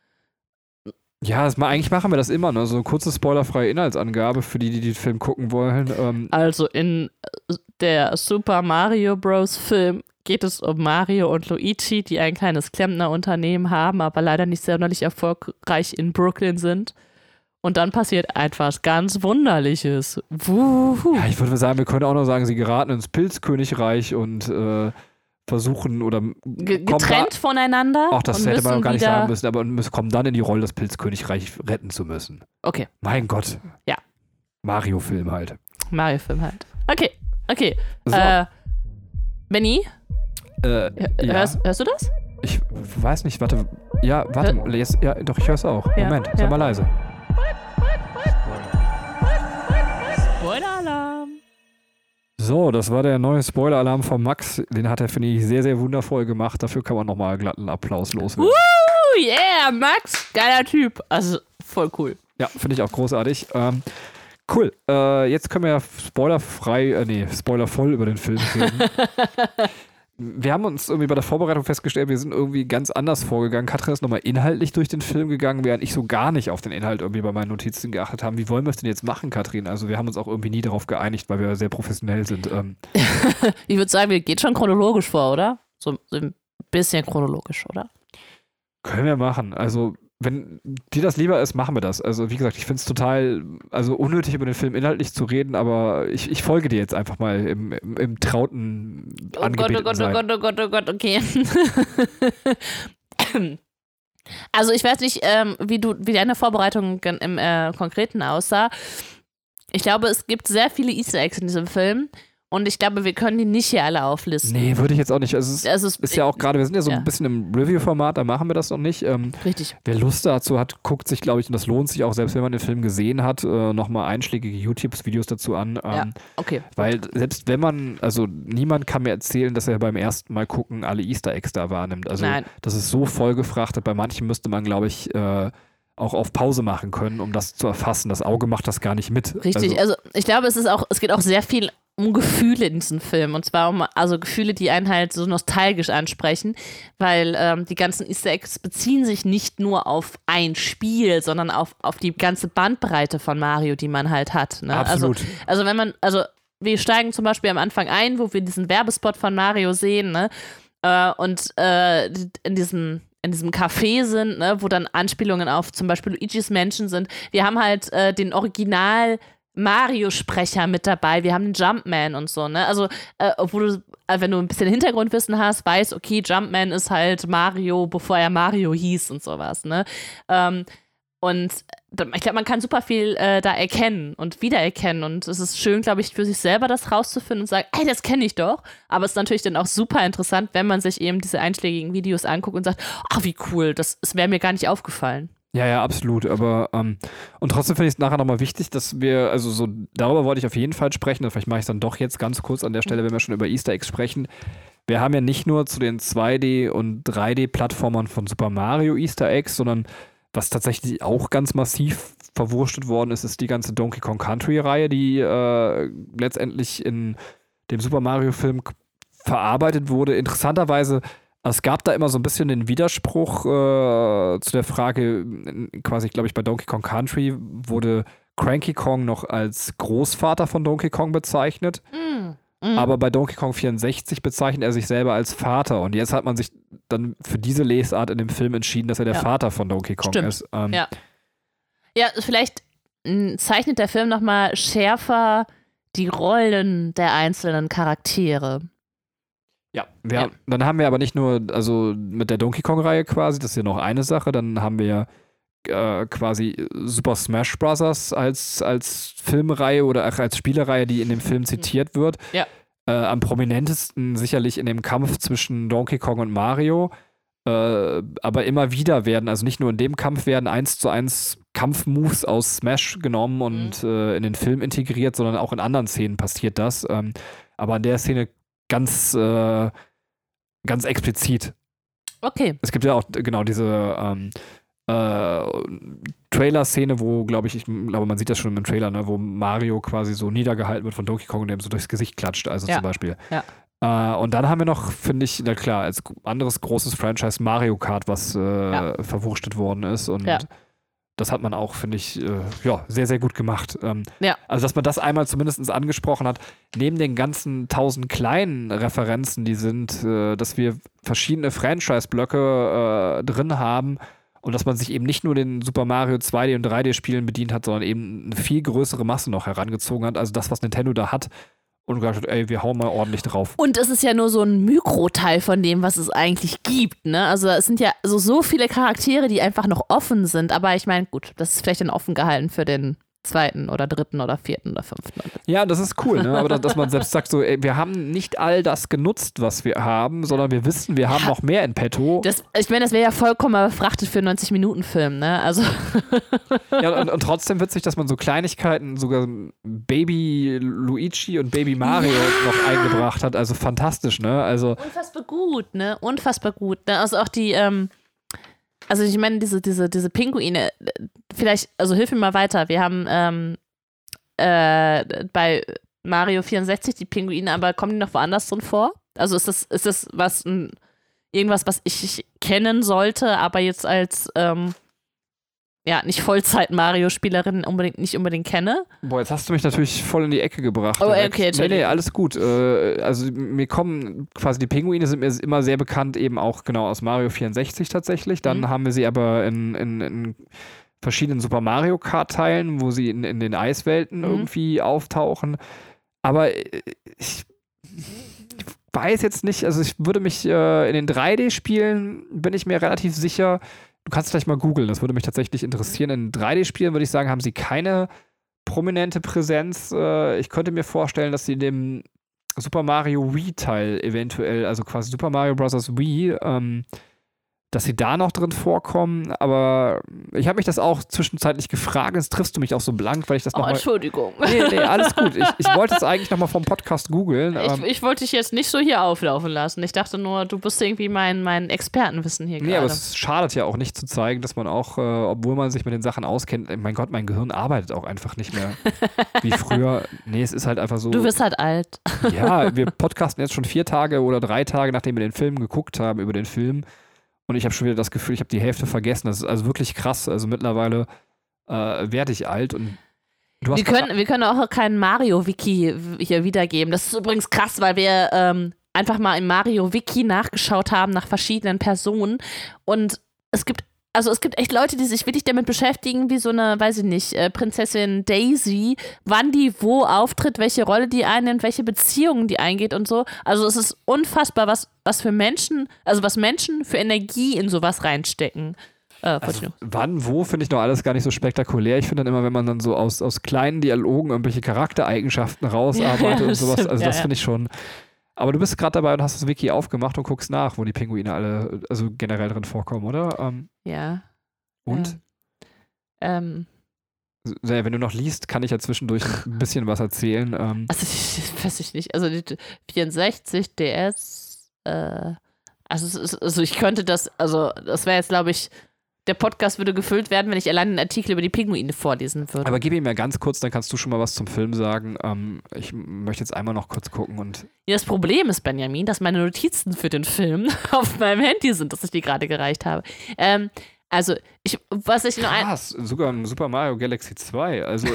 ja, das, ma- eigentlich machen wir das immer, ne? So eine kurze spoilerfreie Inhaltsangabe für die, die den Film gucken wollen. Ähm, Also in äh, der Super Mario Bros. Film geht es um Mario und Luigi, die ein kleines Klempnerunternehmen haben, aber leider nicht sonderlich erfolgreich in Brooklyn sind. Und dann passiert etwas ganz Wunderliches. Wuhu. ja, ich würde sagen, wir können auch noch sagen, sie geraten ins Pilzkönigreich und äh, versuchen oder Ge- kommen Getrennt voneinander. Da, auch das und hätte man müssen auch gar nicht wieder, sagen müssen, aber müssen, kommen dann in die Rolle, das Pilzkönigreich retten zu müssen. Okay, Mein Gott. Ja. Mario-Film halt. Mario-Film halt. Okay, okay. So, Äh, Benny, äh, ja, hörst, hörst du das? ich weiß nicht, warte. Ja, warte, jetzt, ja, doch, ich höre es auch. Ja, Moment, ja. sei mal leise. Spoiler-Alarm. So, das war der neue Spoiler-Alarm von Max. Den hat er, finde ich, sehr, sehr wundervoll gemacht. Dafür kann man nochmal glatten Applaus loswerden. Uh, yeah, Max, geiler Typ. Also voll cool. Ja, finde ich auch großartig. Ähm, cool. Äh, jetzt können wir ja spoilerfrei, äh, nee, spoilervoll über den Film reden. Wir haben uns irgendwie bei der Vorbereitung festgestellt, wir sind irgendwie ganz anders vorgegangen. Katrin ist nochmal inhaltlich durch den Film gegangen, während ich so gar nicht auf den Inhalt irgendwie bei meinen Notizen geachtet habe. Wie wollen wir es denn jetzt machen, Katrin? Also wir haben uns auch irgendwie nie darauf geeinigt, weil wir sehr professionell sind. Ähm, Ich würde sagen, wir gehen schon chronologisch vor, oder? So, so ein bisschen chronologisch, oder? können wir machen. Also wenn dir das lieber ist, machen wir das. Also wie gesagt, ich finde es total also unnötig, über den Film inhaltlich zu reden, aber ich, ich folge dir jetzt einfach mal im, im, im trauten Oh Gott, oh angebeteten Gott, oh Sein. Gott, oh Gott, oh Gott, okay. Also ich weiß nicht, ähm, wie du, wie deine Vorbereitung gen- im äh, Konkreten aussah. Ich glaube, es gibt sehr viele Easter Eggs in diesem Film und ich glaube, wir können die nicht hier alle auflisten. Nee, würde ich jetzt auch nicht. Also es ist, Es ist, ist ja auch gerade, wir sind ja so ja. ein bisschen im Review-Format, da machen wir das noch nicht. Ähm, richtig. wer Lust dazu hat, guckt sich, glaube ich, und das lohnt sich auch, selbst wenn man den Film gesehen hat, äh, nochmal einschlägige YouTube-Videos dazu an. Ähm, Ja, okay. Weil selbst wenn man, also niemand kann mir erzählen, dass er beim ersten Mal gucken alle Easter Eggs da wahrnimmt. Also Nein. das ist so vollgefrachtet. Bei manchen müsste man, glaube ich, äh, auch auf Pause machen können, um das zu erfassen. Das Auge macht das gar nicht mit. Richtig, Also, also ich glaube, es ist auch, es geht auch sehr viel um Gefühle in diesem Film. Und zwar um also Gefühle, die einen halt so nostalgisch ansprechen, weil ähm, die ganzen Easter Eggs beziehen sich nicht nur auf ein Spiel, sondern auf, auf die ganze Bandbreite von Mario, die man halt hat. Ne? Absolut. Also, also wenn man, also wir steigen zum Beispiel am Anfang ein, wo wir diesen Werbespot von Mario sehen, ne? Äh, und äh, in diesem in diesem Café sind, ne, wo dann Anspielungen auf zum Beispiel Luigi's Mansion sind. Wir haben halt äh, den Original Mario-Sprecher mit dabei, wir haben den Jumpman und so, ne? Also, äh, obwohl du, äh, wenn du ein bisschen Hintergrundwissen hast, weißt, okay, Jumpman ist halt Mario, bevor er Mario hieß und sowas, ne? Ähm, und ich glaube, man kann super viel äh, da erkennen und wiedererkennen und es ist schön, glaube ich, für sich selber das rauszufinden und sagen, ey, das kenne ich doch. Aber es ist natürlich dann auch super interessant, wenn man sich eben diese einschlägigen Videos anguckt und sagt, ach, wie cool, das, das wäre mir gar nicht aufgefallen. Ja, ja, absolut. Aber ähm, und trotzdem finde ich es nachher nochmal wichtig, dass wir, also so, darüber wollte ich auf jeden Fall sprechen, und vielleicht mache ich es dann doch jetzt ganz kurz an der Stelle, wenn wir schon über Easter Eggs sprechen. Wir haben ja nicht nur zu den zwei D- und drei D-Plattformern von Super Mario Easter Eggs, sondern was tatsächlich auch ganz massiv verwurstet worden ist, ist die ganze Donkey Kong Country-Reihe, die äh, letztendlich in dem Super Mario-Film k- verarbeitet wurde. Interessanterweise, es gab da immer so ein bisschen den Widerspruch äh, zu der Frage, quasi, glaube ich, bei Donkey Kong Country wurde Cranky Kong noch als Großvater von Donkey Kong bezeichnet. Mm. Mhm. Aber bei Donkey Kong vierundsechzig bezeichnet er sich selber als Vater. Und jetzt hat man sich dann für diese Lesart in dem Film entschieden, dass er der Ja. Vater von Donkey Kong Stimmt. ist. Ähm, Ja. Ja, vielleicht mh, zeichnet der Film nochmal schärfer die Rollen der einzelnen Charaktere. Ja, wir Ja. Haben, dann haben wir aber nicht nur, also mit der Donkey Kong-Reihe quasi, das ist ja noch eine Sache, dann haben wir äh, quasi Super Smash Bros. als, als Filmreihe oder auch als Spielereihe, die in dem Film zitiert wird. Ja. Äh, am prominentesten sicherlich in dem Kampf zwischen Donkey Kong und Mario. Äh, aber immer wieder werden, also nicht nur in dem Kampf werden eins zu eins Kampfmoves aus Smash genommen und Mhm. äh, in den Film integriert, sondern auch in anderen Szenen passiert das. Ähm, aber an der Szene ganz, äh, ganz explizit. Okay. Es gibt ja auch äh, genau diese ähm, äh, Trailer-Szene, wo, glaube ich, ich glaube, man sieht das schon im Trailer, ne, wo Mario quasi so niedergehalten wird von Donkey Kong und dem so durchs Gesicht klatscht, also Ja. zum Beispiel. Ja. Äh, und dann haben wir noch, finde ich, na klar, als anderes großes Franchise Mario Kart, was äh, Ja. verwurstet worden ist. Und Ja. das hat man auch, finde ich, äh, ja, sehr, sehr gut gemacht. Ähm, Ja. Also, dass man das einmal zumindest angesprochen hat, neben den ganzen tausend kleinen Referenzen, die sind, äh, dass wir verschiedene Franchise-Blöcke äh, drin haben und dass man sich eben nicht nur den Super Mario zwei D- und drei D-Spielen bedient hat, sondern eben eine viel größere Masse noch herangezogen hat. Also das, was Nintendo da hat und gesagt hat, ey, wir hauen mal ordentlich drauf. Und es ist ja nur so ein Mikroteil von dem, was es eigentlich gibt, ne? Also es sind ja so, so viele Charaktere, die einfach noch offen sind. Aber ich meine, gut, das ist vielleicht dann offen gehalten für den zweiten oder dritten oder vierten oder fünften. Ja, das ist cool, ne? Aber dass, dass man selbst sagt, so, ey, wir haben nicht all das genutzt, was wir haben, sondern wir wissen, wir haben Ja. noch mehr in petto. Das, ich meine, das wäre ja vollkommen befrachtet für einen neunzig-Minuten-Film, ne? Also, Ja, und, und trotzdem witzig, dass man so Kleinigkeiten, sogar Baby Luigi und Baby Mario noch eingebracht hat. Also fantastisch, ne? Also, unfassbar gut, ne? Unfassbar gut. Ne? Also auch die, ähm, also ich meine, diese, diese, diese Pinguine, vielleicht, also hilf mir mal weiter. Wir haben ähm, äh, bei Mario vierundsechzig die Pinguine, aber kommen die noch woanders drin vor? Also ist das, ist das was, ein, irgendwas, was ich kennen sollte, aber jetzt als ähm, ja, nicht Vollzeit-Mario-Spielerin unbedingt, nicht unbedingt kenne? boah, jetzt hast du mich natürlich voll in die Ecke gebracht. Oh, direkt. okay, nee, Entschuldigung. nee, alles gut. Äh, also mir kommen quasi die Pinguine sind mir immer sehr bekannt, eben auch genau aus Mario vierundsechzig tatsächlich. Dann Mhm. haben wir sie aber in, in, in verschiedenen Super Mario Kart-Teilen, wo sie in, in den Eiswelten Mhm. irgendwie auftauchen. Aber äh, ich, ich weiß jetzt nicht, also ich würde mich äh, in den drei D-Spielen bin ich mir relativ sicher. Du kannst vielleicht mal googeln, das würde mich tatsächlich interessieren. In drei D-Spielen würde ich sagen, haben sie keine prominente Präsenz. Äh, ich könnte mir vorstellen, dass sie in dem Super Mario Wii-Teil eventuell, also quasi Super Mario Bros. Wii, ähm, dass sie da noch drin vorkommen, aber ich habe mich das auch zwischenzeitlich gefragt, jetzt triffst du mich auch so blank, weil ich das Oh, nochmal... Entschuldigung. Nee, nee, alles gut. Ich, ich wollte es eigentlich nochmal vom Podcast googeln. Ich, Ähm, ich wollte dich jetzt nicht so hier auflaufen lassen. Ich dachte nur, du bist irgendwie mein, mein Expertenwissen hier nee, aber gerade. es schadet ja auch nicht zu zeigen, dass man auch, äh, obwohl man sich mit den Sachen auskennt, mein Gott, mein Gehirn arbeitet auch einfach nicht mehr wie früher. Nee, es ist halt einfach so... Du wirst halt alt. Ja, wir podcasten jetzt schon vier Tage oder drei Tage, nachdem wir den Film geguckt haben, über den Film. Und ich habe schon wieder das Gefühl, ich habe die Hälfte vergessen. Das ist also wirklich krass. Also mittlerweile äh, werde ich alt und du hast Wir können, wir können auch keinen Mario-Wiki hier wiedergeben. Das ist übrigens krass, weil wir ähm, einfach mal im Mario-Wiki nachgeschaut haben nach verschiedenen Personen. Und es gibt, also es gibt echt Leute, die sich wirklich damit beschäftigen, wie so eine, weiß ich nicht, äh, Prinzessin Daisy, wann die wo auftritt, welche Rolle die einnimmt, welche Beziehungen die eingeht und so. Also es ist unfassbar, was, was für Menschen, also was Menschen für Energie in sowas reinstecken. Äh, Also, wann, wo, finde ich noch alles gar nicht so spektakulär. Ich finde dann immer, wenn man dann so aus, aus kleinen Dialogen irgendwelche Charaktereigenschaften rausarbeitet Ja, und sowas, stimmt, also ja, das ja. finde ich schon. Aber du bist gerade dabei und hast das Wiki aufgemacht und guckst nach, wo die Pinguine alle, also generell drin vorkommen, oder? Ähm, Ja. und? Ja. Ähm, So, ja, wenn du noch liest, kann ich ja zwischendurch ein bisschen was erzählen. Ähm, also ich, weiß ich nicht. Also die vierundsechzig, D S, äh, also, es ist, also ich könnte das, also das wäre jetzt, glaube ich, der Podcast würde gefüllt werden, wenn ich allein einen Artikel über die Pinguine vorlesen würde. aber gib ihm ja ganz kurz, dann kannst du schon mal was zum Film sagen. Ähm, ich möchte jetzt einmal noch kurz gucken und. Ja, das Problem ist, Benjamin, dass meine Notizen für den Film auf meinem Handy sind, dass ich die gerade gereicht habe. Ähm, also, ich, was ich nur ein. Krass, sogar im Super Mario Galaxy zwei. Also,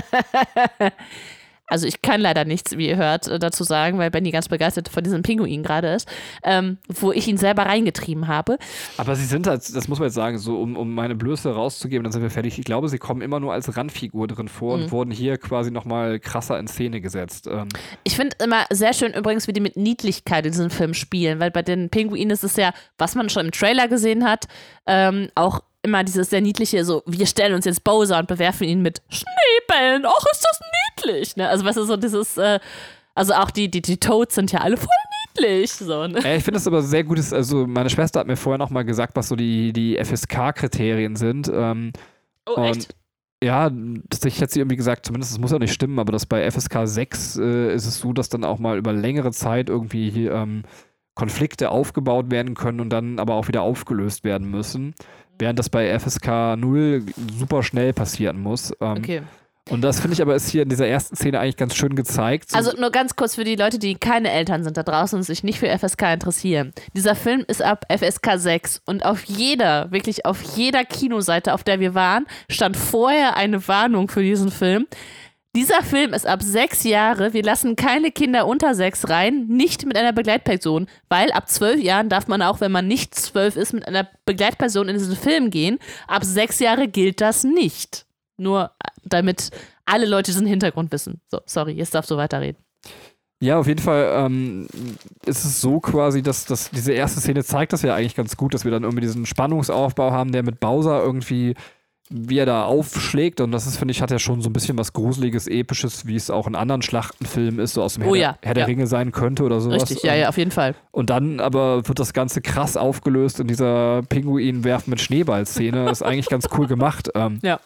Also ich kann leider nichts, wie ihr hört, äh, dazu sagen, weil Benny ganz begeistert von diesem Pinguin gerade ist, ähm, wo ich ihn selber reingetrieben habe. aber sie sind halt, das muss man jetzt sagen, so um, um meine Blöße rauszugeben, dann sind wir fertig. Ich glaube, sie kommen immer nur als Randfigur drin vor Mhm. und wurden hier quasi nochmal krasser in Szene gesetzt. Ähm, Ich finde immer sehr schön übrigens, wie die mit Niedlichkeit in diesem Film spielen, weil bei den Pinguinen ist es ja, was man schon im Trailer gesehen hat, ähm, auch immer dieses sehr niedliche, so, wir stellen uns jetzt Bowser und bewerfen ihn mit Schneebällen. Och, ist das niedlich. Ne? Also, weißt du, so dieses, äh, also auch die, die, die Toads sind ja alle voll niedlich. So, ne? äh, ich finde es aber sehr gutes, also meine Schwester hat mir vorher nochmal gesagt, was so die, die F S K-Kriterien sind. Ähm, Oh, und echt? ja, tatsächlich hat sie irgendwie gesagt, zumindest, das muss ja nicht stimmen, aber dass bei F S K sechs äh, ist es so, dass dann auch mal über längere Zeit irgendwie ähm, Konflikte aufgebaut werden können und dann aber auch wieder aufgelöst werden müssen. Während das bei F S K null super schnell passieren muss. Ähm, Okay. Und das finde ich aber ist hier in dieser ersten Szene eigentlich ganz schön gezeigt. So, Also nur ganz kurz für die Leute, die keine Eltern sind da draußen und sich nicht für F S K interessieren. Dieser Film ist ab F S K sechs und auf jeder, wirklich auf jeder Kinoseite, auf der wir waren, stand vorher eine Warnung für diesen Film. Dieser Film ist ab sechs Jahre, wir lassen keine Kinder unter sechs rein, nicht mit einer Begleitperson, weil ab zwölf Jahren darf man auch, wenn man nicht zwölf ist, mit einer Begleitperson in diesen Film gehen. Ab sechs Jahre gilt das nicht. Nur damit alle Leute diesen Hintergrund wissen. So, sorry, jetzt darfst du weiterreden. ja, auf jeden Fall ähm, ist es so quasi, dass, dass diese erste Szene zeigt das ja eigentlich ganz gut, dass wir dann irgendwie diesen Spannungsaufbau haben, der mit Bowser irgendwie, wie er da aufschlägt. Und das ist, finde ich, hat ja schon so ein bisschen was Gruseliges, Episches, wie es auch in anderen Schlachtenfilmen ist, so aus dem Oh Herr, ja, Herr der ja. Ringe sein könnte oder sowas. Richtig, ja, ja, auf jeden Fall. Und dann aber wird das Ganze krass aufgelöst in dieser Pinguin-Werfen mit Schneeball-Szene. Das ist eigentlich ganz cool gemacht. Ähm, Ja.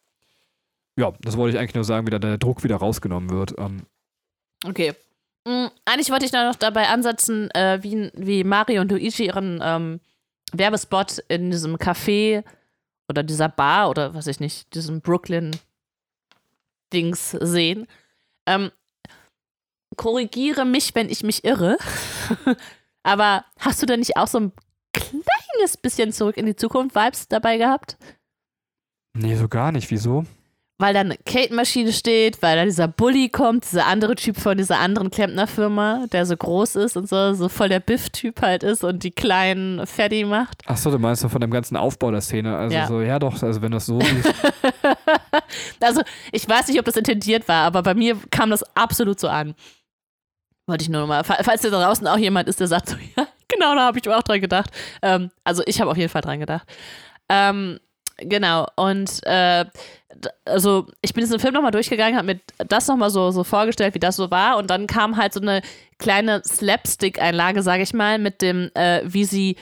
Ja, das wollte ich eigentlich nur sagen, wie da der Druck wieder rausgenommen wird. Ähm, Okay. Mhm, eigentlich wollte ich da noch dabei ansetzen, äh, wie, wie Mario und Luigi ihren ähm, Werbespot in diesem Café oder dieser Bar oder was ich nicht, diesem Brooklyn-Dings sehen. Ähm, korrigiere mich, wenn ich mich irre. Aber hast du da nicht auch so ein kleines bisschen zurück in die Zukunft-Vibes dabei gehabt? nee, so gar nicht. Wieso? Weil da eine Kate-Maschine steht, weil da dieser Bully kommt, dieser andere Typ von dieser anderen Klempnerfirma, der so groß ist und so, so voll der Biff-Typ halt ist und die Kleinen fertig macht. Achso, du meinst so von dem ganzen Aufbau der Szene. Also Ja. so, ja doch, also wenn das so ist. Also, ich weiß nicht, ob das intendiert war, aber bei mir kam das absolut so an. Wollte ich nur noch mal, falls da draußen auch jemand ist, der sagt so, ja, genau, da habe ich auch dran gedacht. Ähm, also, ich habe auf jeden Fall dran gedacht. Ähm, Genau, und äh, also ich bin diesen Film nochmal durchgegangen, habe mir das nochmal so, so vorgestellt, wie das so war, und dann kam halt so eine kleine Slapstick-Einlage, sage ich mal, mit dem, äh, wie sie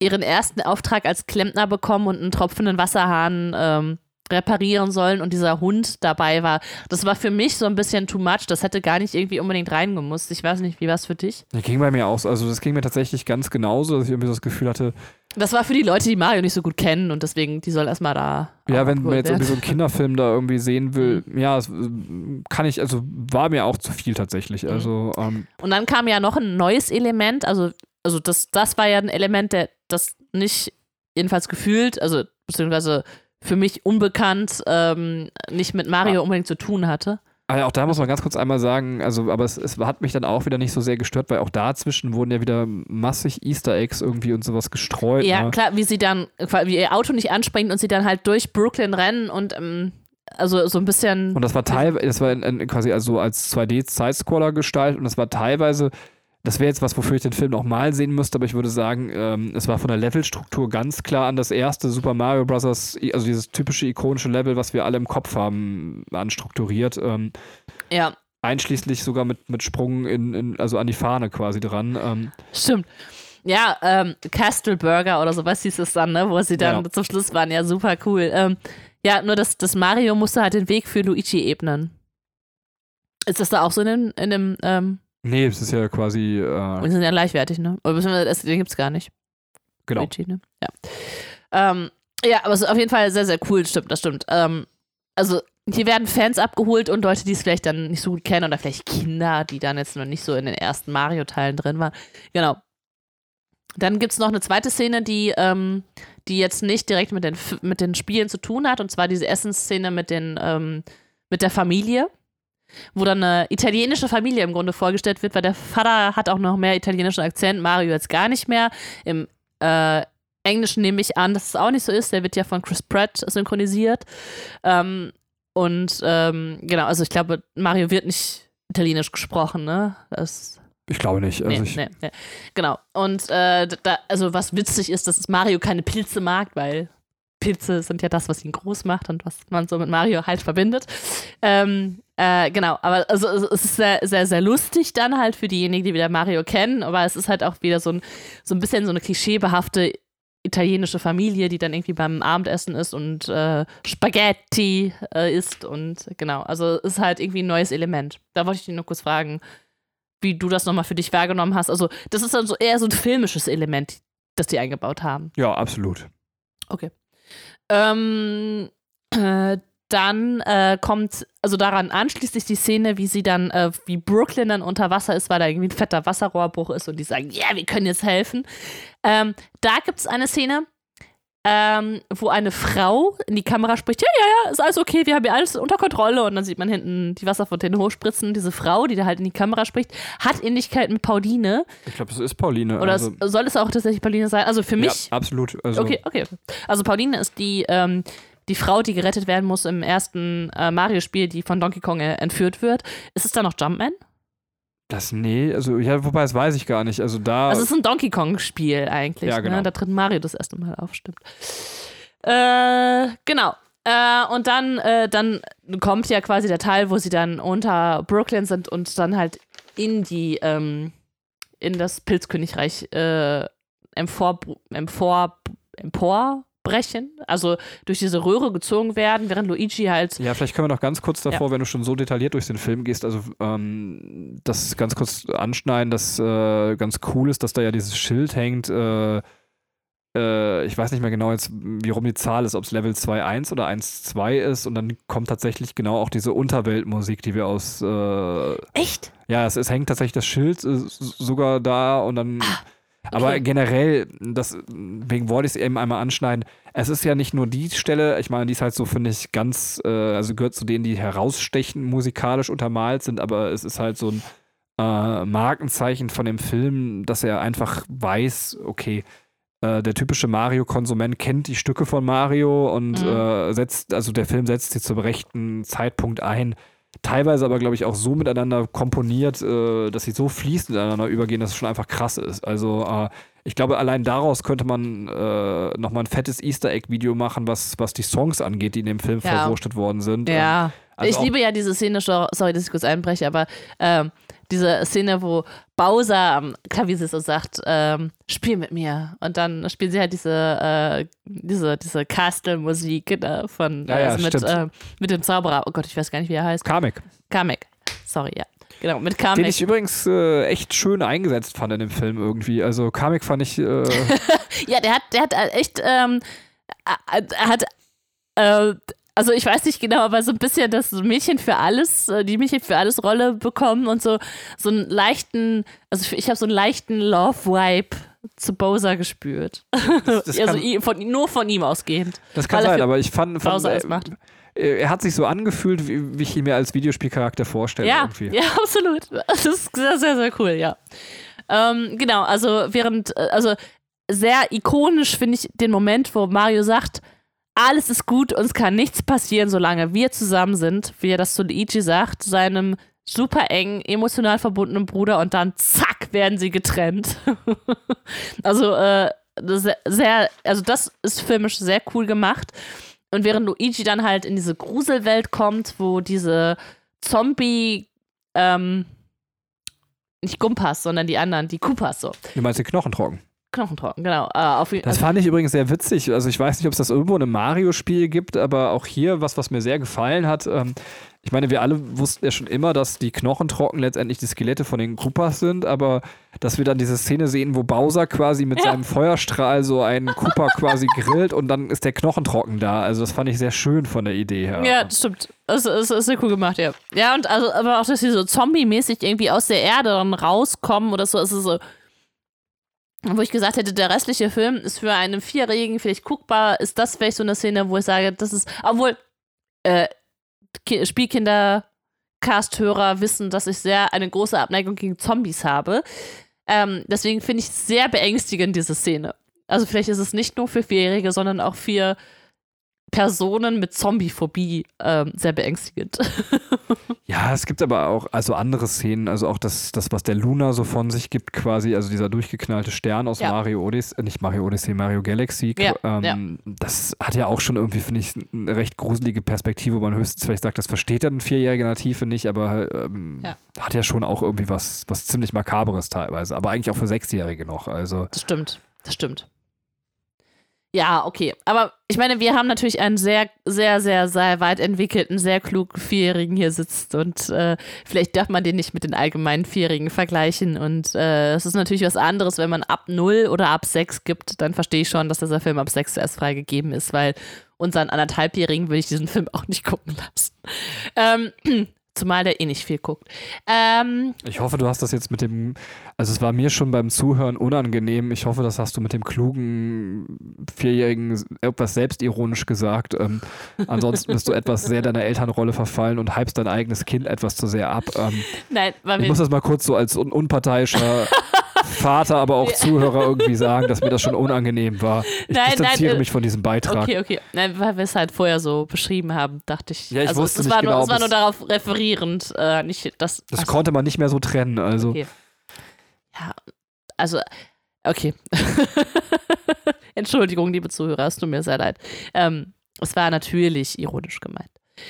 ihren ersten Auftrag als Klempner bekommen und einen tropfenden Wasserhahn ähm, reparieren sollen und dieser Hund dabei war. Das war für mich so ein bisschen too much. Das hätte gar nicht irgendwie unbedingt reingemusst. Ich weiß nicht, wie war es für dich? Das ging bei mir auch so. Also das ging mir tatsächlich ganz genauso, dass ich irgendwie so das Gefühl hatte. Das war für die Leute, die Mario nicht so gut kennen und deswegen, die soll erstmal da. Ja, wenn man jetzt irgendwie so einen Kinderfilm da irgendwie sehen will, mhm. ja, das kann ich, also war mir auch zu viel tatsächlich. Mhm. Also, ähm, und dann kam ja noch ein neues Element, also, also das, das war ja ein Element, der das nicht, jedenfalls gefühlt, also beziehungsweise für mich unbekannt, ähm, nicht mit Mario unbedingt zu tun hatte. Also auch da muss man ganz kurz einmal sagen, also aber es, es hat mich dann auch wieder nicht so sehr gestört, weil auch dazwischen wurden ja wieder massig Easter Eggs irgendwie und sowas gestreut. Ja, ne? klar, wie sie dann, wie ihr Auto nicht anspringt und sie dann halt durch Brooklyn rennen und ähm, also so ein bisschen. Und das war teilweise, das war in, in quasi also als zwei D-Sidescroller gestaltet und das war teilweise, das wäre jetzt was, wofür ich den Film nochmal sehen müsste, aber ich würde sagen, ähm, es war von der Levelstruktur ganz klar an das erste Super Mario Bros., also dieses typische ikonische Level, was wir alle im Kopf haben, anstrukturiert. Ähm, ja. Einschließlich sogar mit, mit Sprung in, in, also an die Fahne quasi dran. Ähm. Stimmt. Ja, ähm, Castle Burger oder sowas hieß es dann, ne, wo sie dann ja. zum Schluss waren. Ja, super cool. Ähm, ja, nur das, das Mario musste halt den Weg für Luigi ebnen. Ist das da auch so in dem, in dem ähm Nee, es ist ja quasi. Äh die sind ja gleichwertig, ne? Oder beziehungsweise den gibt's gar nicht. Genau. Luigi, ne? Ja. Ähm, ja, aber es ist auf jeden Fall sehr, sehr cool, stimmt, das stimmt. Ähm, also, hier werden Fans abgeholt und Leute, die es vielleicht dann nicht so gut kennen oder vielleicht Kinder, die dann jetzt noch nicht so in den ersten Mario-Teilen drin waren. Genau. Dann gibt's noch eine zweite Szene, die, ähm, die jetzt nicht direkt mit den, mit den Spielen zu tun hat, und zwar diese Essensszene mit den, ähm, mit der Familie, wo dann eine italienische Familie im Grunde vorgestellt wird, weil der Vater hat auch noch mehr italienischen Akzent, Mario jetzt gar nicht mehr. Im äh, Englischen nehme ich an, dass es auch nicht so ist, der wird ja von Chris Pratt synchronisiert. Ähm, und ähm, genau, also ich glaube, Mario wird nicht italienisch gesprochen, ne? Das ich glaube nicht. Also nee, ich nee, nee. Genau. Und äh, da, also was witzig ist, dass Mario keine Pilze mag, weil Pilze sind ja das, was ihn groß macht und was man so mit Mario halt verbindet. Ähm, äh, genau, aber also, es ist sehr, sehr, sehr lustig dann halt für diejenigen, die wieder Mario kennen, aber es ist halt auch wieder so ein, so ein bisschen so eine klischeebehafte italienische Familie, die dann irgendwie beim Abendessen ist und äh, Spaghetti äh, isst und genau, also es ist halt irgendwie ein neues Element. Da wollte ich dich nur kurz fragen, wie du das nochmal für dich wahrgenommen hast. Also das ist dann so eher so ein filmisches Element, das die eingebaut haben. Ja, absolut. Okay. Ähm, äh, dann äh, kommt, also daran anschließt sich die Szene, wie sie dann, äh, wie Brooklyn dann unter Wasser ist, weil da irgendwie ein fetter Wasserrohrbruch ist und die sagen, ja, yeah, wir können jetzt helfen. Ähm, da gibt es eine Szene, ähm, wo eine Frau in die Kamera spricht, ja, ja, ja, ist alles okay, wir haben ja alles unter Kontrolle, und dann sieht man hinten die Wasserfontäne hochspritzen. Diese Frau, die da halt in die Kamera spricht, hat Ähnlichkeit mit Pauline. Ich glaube, es ist Pauline. Oder also, es, soll es auch tatsächlich Pauline sein? Also für mich. Ja, absolut. Also okay, okay. Also Pauline ist die, ähm, die Frau, die gerettet werden muss im ersten äh, Mario-Spiel, die von Donkey Kong äh, entführt wird. Ist es da noch Jumpman? Das, nee, also, ja, wobei, das weiß ich gar nicht. Also, da. Also, es ist ein Donkey Kong-Spiel eigentlich, ja, genau. Ne? Da tritt Mario das erste Mal auf, stimmt. Äh, genau. Äh, und dann, äh, dann kommt ja quasi der Teil, wo sie dann unter Brooklyn sind und dann halt in die, ähm, in das Pilzkönigreich äh, empor, empor, emporbrechen, also durch diese Röhre gezogen werden, während Luigi halt. Ja, vielleicht können wir noch ganz kurz davor, ja. wenn du schon so detailliert durch den Film gehst, also ähm, das ganz kurz anschneiden, dass äh, ganz cool ist, dass da ja dieses Schild hängt, äh, äh, ich weiß nicht mehr genau jetzt, wie rum die Zahl ist, ob es Level zwei Punkt eins oder eins Punkt zwei ist, und dann kommt tatsächlich genau auch diese Unterweltmusik, die wir aus äh, Echt? Ja, es, es hängt tatsächlich das Schild äh, sogar da, und dann ah. Okay. Aber generell, das, wegen wollte ich es eben einmal anschneiden, es ist ja nicht nur die Stelle, ich meine, die ist halt so, finde ich, ganz, äh, also gehört zu denen, die herausstechen, musikalisch untermalt sind, aber es ist halt so ein äh, Markenzeichen von dem Film, dass er einfach weiß, okay, äh, der typische Mario-Konsument kennt die Stücke von Mario und mhm. äh, setzt, also der Film setzt sie zum rechten Zeitpunkt ein. Teilweise aber, glaube ich, auch so miteinander komponiert, äh, dass sie so fließend miteinander übergehen, dass es schon einfach krass ist. Also äh, ich glaube, allein daraus könnte man äh, nochmal ein fettes Easter-Egg-Video machen, was, was die Songs angeht, die in dem Film ja. verwurstet worden sind. Ja, ähm, also ich liebe ja diese Szene, sorry, dass ich kurz einbreche, aber ähm, diese Szene, wo Bowser am Klavier sitzt und sagt, ähm, spiel mit mir. Und dann spielen sie halt diese, äh, diese, diese Castle-Musik äh, von Ja, ja, also mit, äh, mit dem Zauberer. Oh Gott, ich weiß gar nicht, wie er heißt. Kamek. Kamek. Sorry, ja. Genau, mit Den Kamek. ich übrigens äh, echt schön eingesetzt fand in dem Film irgendwie. Also Kamek fand ich. Äh ja, der hat, der hat echt, ähm, er hat, äh, also ich weiß nicht genau, aber so ein bisschen das Mädchen für alles, die Mädchen für alles Rolle bekommen und so, so einen leichten, also ich habe so einen leichten Love-Vibe zu Bowser gespürt. Das, das also kann, von, nur von ihm ausgehend. Das kann sein, aber ich fand, fand Bowser es macht. Äh, er hat sich so angefühlt, wie, wie ich ihn mir als Videospielcharakter vorstelle. Ja, irgendwie. ja, absolut. Das ist sehr, sehr, sehr cool, ja. Ähm, genau, also während, also sehr ikonisch finde ich den Moment, wo Mario sagt, alles ist gut, uns kann nichts passieren, solange wir zusammen sind, wie er das zu Luigi sagt, seinem super eng, emotional verbundenen Bruder und dann zack, werden sie getrennt. also äh, sehr, also das ist filmisch sehr cool gemacht. Und während Luigi dann halt in diese Gruselwelt kommt, wo diese Zombie, ähm, nicht Gumpas, sondern die anderen, die Koopas so. Du meinst die Knochentrocken? Knochentrocken, genau. Äh, auf, Das also, fand ich übrigens sehr witzig. Also ich weiß nicht, ob es das irgendwo in einem Mario-Spiel gibt, aber auch hier was, was mir sehr gefallen hat. Ähm, ich meine, wir alle wussten ja schon immer, dass die Knochentrocken letztendlich die Skelette von den Koopas sind, aber dass wir dann diese Szene sehen, wo Bowser quasi mit ja. seinem Feuerstrahl so einen Koopa quasi grillt und dann ist der Knochentrocken da. Also das fand ich sehr schön von der Idee her. Ja, das stimmt. Das, das ist sehr cool gemacht, ja. Ja, und also, aber auch, dass sie so zombie-mäßig irgendwie aus der Erde dann rauskommen oder so, ist es so. Wo ich gesagt hätte, der restliche Film ist für einen Vierjährigen vielleicht guckbar, ist das vielleicht so eine Szene, wo ich sage, das ist, obwohl äh, Spielkinder, Cast-Hörer wissen, dass ich sehr eine große Abneigung gegen Zombies habe. Ähm, deswegen finde ich es sehr beängstigend, diese Szene. Also vielleicht ist es nicht nur für Vierjährige, sondern auch für Personen mit Zombie-Phobie ähm, sehr beängstigend. Ja, es gibt aber auch also andere Szenen, also auch das, das, was der Luna so von sich gibt, quasi, also dieser durchgeknallte Stern aus ja. Mario Odyssey, äh, nicht Mario Odyssey, Mario Galaxy. Ja, ähm, ja. Das hat ja auch schon irgendwie, finde ich, eine recht gruselige Perspektive, wo man höchstens vielleicht sagt, das versteht dann ein Vierjähriger in der Tiefe nicht, aber ähm, ja. hat ja schon auch irgendwie was, was ziemlich Makaberes teilweise, aber eigentlich auch für Sechsjährige noch. Also. Das stimmt, das stimmt. Ja, okay. Aber ich meine, wir haben natürlich einen sehr, sehr, sehr, sehr weit entwickelten, sehr klugen Vierjährigen hier sitzt und äh, vielleicht darf man den nicht mit den allgemeinen Vierjährigen vergleichen und äh, es ist natürlich was anderes, wenn man ab null oder ab sechs gibt, dann verstehe ich schon, dass dieser Film ab sechs erst freigegeben ist, weil unseren anderthalbjährigen will ich diesen Film auch nicht gucken lassen. Ähm, Zumal der eh nicht viel guckt. Ähm, ich hoffe, du hast das jetzt mit dem, also es war mir schon beim Zuhören unangenehm. Ich hoffe, das hast du mit dem klugen Vierjährigen etwas selbstironisch gesagt. Ähm, ansonsten bist du etwas sehr deiner Elternrolle verfallen und hypst dein eigenes Kind etwas zu sehr ab. Ähm, Nein, weil ich muss das mal kurz so als un- unparteiischer Vater, aber auch Zuhörer irgendwie sagen, dass mir das schon unangenehm war. Ich nein, distanziere nein, äh, mich von diesem Beitrag. Okay, okay. Nein, weil wir es halt vorher so beschrieben haben, dachte ich. Ja, ich also wusste es, es nicht war genau, nur, es war bis- nur darauf referierend, äh, nicht das. Das also, konnte man nicht mehr so trennen. Also. Okay. Ja, also, okay. Entschuldigung, liebe Zuhörer, es tut mir sehr leid. Ähm, es war natürlich ironisch gemeint.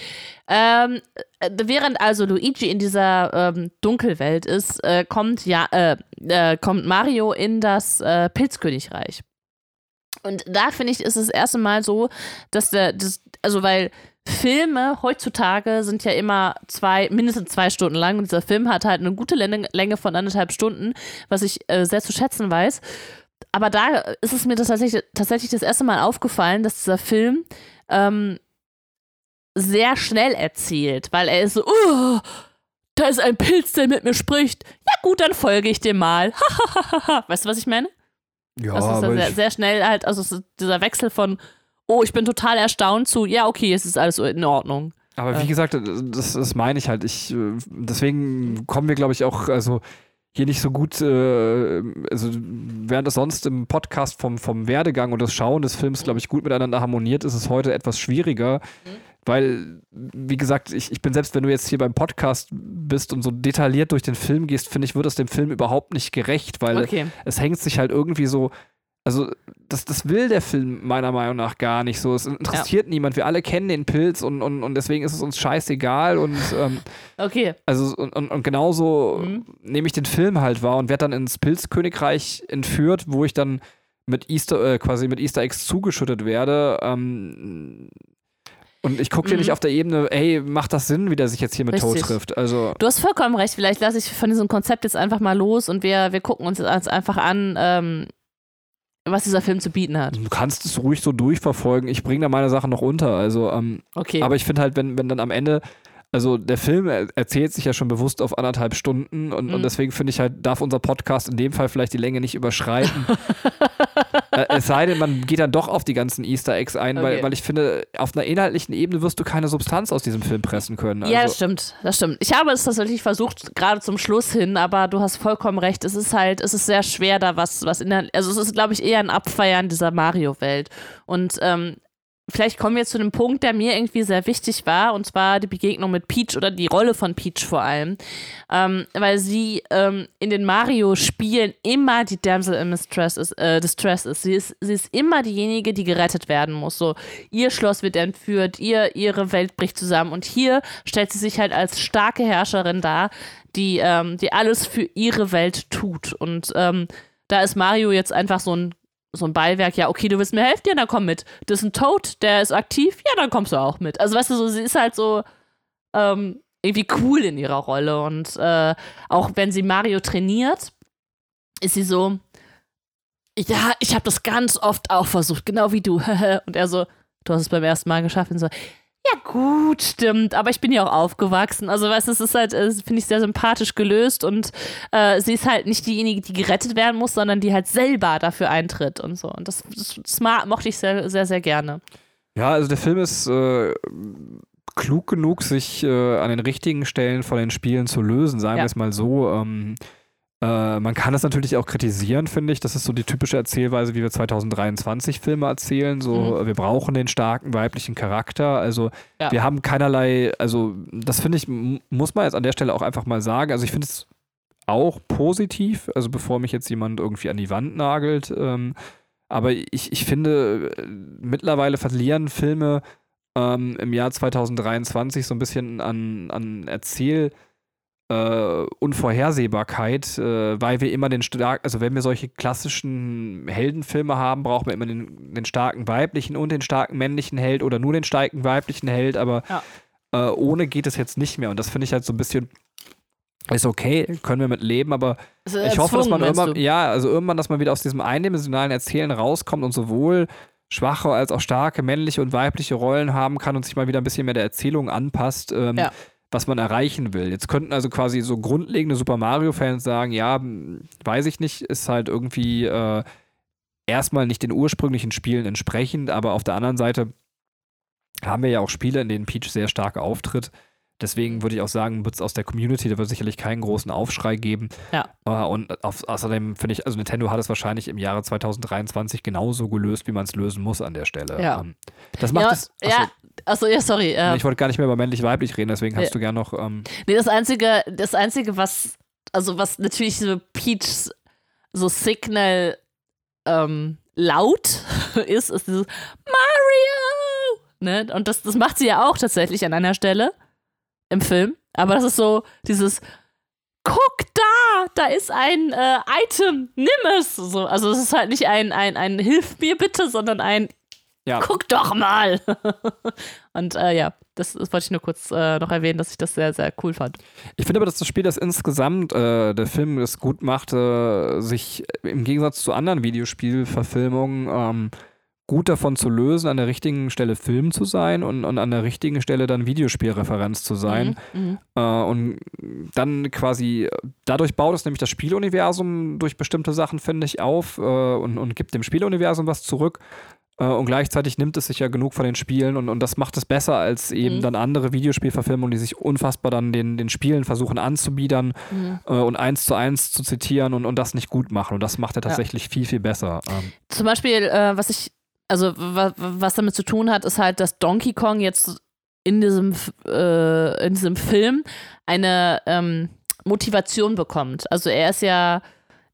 Ähm, während also Luigi in dieser ähm, Dunkelwelt ist, äh, kommt, ja, äh, äh, kommt Mario in das äh, Pilzkönigreich. Und da finde ich, ist es das erste Mal so, dass der, das, also weil Filme heutzutage sind ja immer zwei, mindestens zwei Stunden lang und dieser Film hat halt eine gute Länge, Länge von anderthalb Stunden, was ich äh, sehr zu schätzen weiß. Aber da ist es mir das tatsächlich, tatsächlich das erste Mal aufgefallen, dass dieser Film ähm, sehr schnell erzählt, weil er ist so, oh, da ist ein Pilz, der mit mir spricht. Ja gut, dann folge ich dem mal. Weißt du, was ich meine? Ja, also es ist aber sehr, ich, sehr schnell halt, also es ist dieser Wechsel von, oh, ich bin total erstaunt zu, ja okay, es ist alles in Ordnung. aber wie äh. gesagt, das, das meine ich halt. Ich, äh, deswegen kommen wir, glaube ich, auch, also hier nicht so gut, äh, also während es sonst im Podcast vom, vom Werdegang und das Schauen des Films, glaube ich, gut miteinander harmoniert, ist es heute etwas schwieriger. Mhm. Weil, wie gesagt, ich, ich bin selbst, wenn du jetzt hier beim Podcast bist und so detailliert durch den Film gehst, finde ich, wird es dem Film überhaupt nicht gerecht, weil Okay. es hängt sich halt irgendwie so also das, das will der Film meiner Meinung nach gar nicht so. Es interessiert ja. niemand. Wir alle kennen den Pilz und, und, und deswegen ist es uns scheißegal. Und ähm, okay. Also und, und, und genauso mhm. nehme ich den Film halt wahr und werde dann ins Pilzkönigreich entführt, wo ich dann mit Easter, äh, quasi mit Easter Eggs zugeschüttet werde. Ähm, Und ich gucke dir mhm. nicht auf der Ebene, ey, macht das Sinn, wie der sich jetzt hier mit Toad trifft? Also du hast vollkommen recht. Vielleicht lasse ich von diesem Konzept jetzt einfach mal los und wir, wir gucken uns jetzt einfach an, ähm, was dieser Film zu bieten hat. Du kannst es ruhig so durchverfolgen. Ich bringe da meine Sachen noch unter. Also, ähm, okay. Aber ich finde halt, wenn, wenn dann am Ende, also der Film erzählt sich ja schon bewusst auf anderthalb Stunden und, mhm. und deswegen finde ich halt, darf unser Podcast in dem Fall vielleicht die Länge nicht überschreiten. äh, es sei denn, man geht dann doch auf die ganzen Easter Eggs ein, okay. weil, weil ich finde, auf einer inhaltlichen Ebene wirst du keine Substanz aus diesem Film pressen können. Also, ja, das stimmt, das stimmt. Ich habe es tatsächlich versucht, gerade zum Schluss hin, aber du hast vollkommen recht. Es ist halt, es ist sehr schwer, da was, was in der, also es ist, glaube ich, eher ein Abfeiern dieser Mario-Welt. Und ähm, vielleicht kommen wir zu einem Punkt, der mir irgendwie sehr wichtig war, und zwar die Begegnung mit Peach oder die Rolle von Peach vor allem, ähm, weil sie ähm, in den Mario-Spielen immer die Damsel in Distress ist. Äh, Distress ist. Sie ist. Sie ist immer diejenige, die gerettet werden muss. So, ihr Schloss wird entführt, ihr, ihre Welt bricht zusammen und hier stellt sie sich halt als starke Herrscherin dar, die, ähm, die alles für ihre Welt tut. Und ähm, da ist Mario jetzt einfach so ein so ein Beiwerk, ja, okay, du willst mir helfen, ja, dann komm mit. Das ist ein Toad, der ist aktiv, ja, dann kommst du auch mit. Also, weißt du, so, sie ist halt so ähm, irgendwie cool in ihrer Rolle und äh, auch wenn sie Mario trainiert, ist sie so, ja, ich habe das ganz oft auch versucht, genau wie du. Und er so, du hast es beim ersten Mal geschafft und so, ja gut, stimmt, aber ich bin ja auch aufgewachsen. Also, weißt du, es ist halt, finde ich, sehr sympathisch gelöst und äh, sie ist halt nicht diejenige, die gerettet werden muss, sondern die halt selber dafür eintritt und so. Und das, das, das mochte ich sehr, sehr, sehr gerne. Ja, also der Film ist äh, klug genug, sich äh, an den richtigen Stellen von den Spielen zu lösen, sagen ja. wir es mal so. Ähm, äh, man kann das natürlich auch kritisieren, finde ich. Das ist so die typische Erzählweise, wie wir zwanzig dreiundzwanzig Filme erzählen. So, mhm. wir brauchen den starken weiblichen Charakter. Also ja. wir haben keinerlei, also das finde ich, m- muss man jetzt an der Stelle auch einfach mal sagen. Also ich finde es auch positiv, also bevor mich jetzt jemand irgendwie an die Wand nagelt. Ähm, aber ich, ich finde, mittlerweile verlieren Filme ähm, im Jahr zwanzig dreiundzwanzig so ein bisschen an, an Erzähl- Äh, Unvorhersehbarkeit, äh, weil wir immer den starken, also wenn wir solche klassischen Heldenfilme haben, brauchen wir immer den, den starken weiblichen und den starken männlichen Held oder nur den starken weiblichen Held, aber ja. äh, ohne geht es jetzt nicht mehr und das finde ich halt so ein bisschen, ist okay, können wir mit leben, aber also ich hoffe, dass man irgendwann, du? ja, also irgendwann, dass man wieder aus diesem eindimensionalen Erzählen rauskommt und sowohl schwache als auch starke männliche und weibliche Rollen haben kann und sich mal wieder ein bisschen mehr der Erzählung anpasst. Ähm, ja. was man erreichen will. Jetzt könnten also quasi so grundlegende Super Mario-Fans sagen, ja, weiß ich nicht, ist halt irgendwie äh, erstmal nicht den ursprünglichen Spielen entsprechend, aber auf der anderen Seite haben wir ja auch Spiele, in denen Peach sehr stark auftritt. Deswegen würde ich auch sagen, wird es aus der Community, da wird es sicherlich keinen großen Aufschrei geben. Ja. Uh, und auf, außerdem finde ich, also Nintendo hat es wahrscheinlich im Jahre zwanzig dreiundzwanzig genauso gelöst, wie man es lösen muss an der Stelle. Ja. Um, das macht ja, es. Achso, ja, achso, ja, sorry. Äh, ich wollte gar nicht mehr über männlich-weiblich reden, deswegen hast ja. du gern noch. Ähm, nee, das Einzige, das Einzige, was, also was natürlich so Peach so Signal ähm, laut ist, ist dieses Mario! Ne? Und das, das macht sie ja auch tatsächlich an einer Stelle im Film, aber das ist so dieses guck da, da ist ein äh, Item, nimm es. So, also es ist halt nicht ein, ein, ein hilf mir bitte, sondern ein ja. guck doch mal. Und äh, ja, das, das wollte ich nur kurz äh, noch erwähnen, dass ich das sehr, sehr cool fand. Ich finde aber, dass das Spiel das insgesamt, äh, der Film es gut macht, äh, sich im Gegensatz zu anderen Videospielverfilmungen ähm, gut davon zu lösen, an der richtigen Stelle Film zu sein und, und an der richtigen Stelle dann Videospielreferenz zu sein. Mhm, äh, und dann quasi, dadurch baut es nämlich das Spieluniversum durch bestimmte Sachen, finde ich, auf äh, und, und gibt dem Spieluniversum was zurück. Äh, und gleichzeitig nimmt es sich ja genug von den Spielen und, und das macht es besser als eben mhm. dann andere Videospielverfilmungen, die sich unfassbar dann den, den Spielen versuchen anzubiedern mhm. äh, und eins zu eins zu zitieren und, und das nicht gut machen. Und das macht er tatsächlich ja. viel, viel besser. Ähm. Zum Beispiel, äh, was ich Also w- was damit zu tun hat, ist halt, dass Donkey Kong jetzt in diesem, äh, in diesem Film eine ähm, Motivation bekommt. Also er ist ja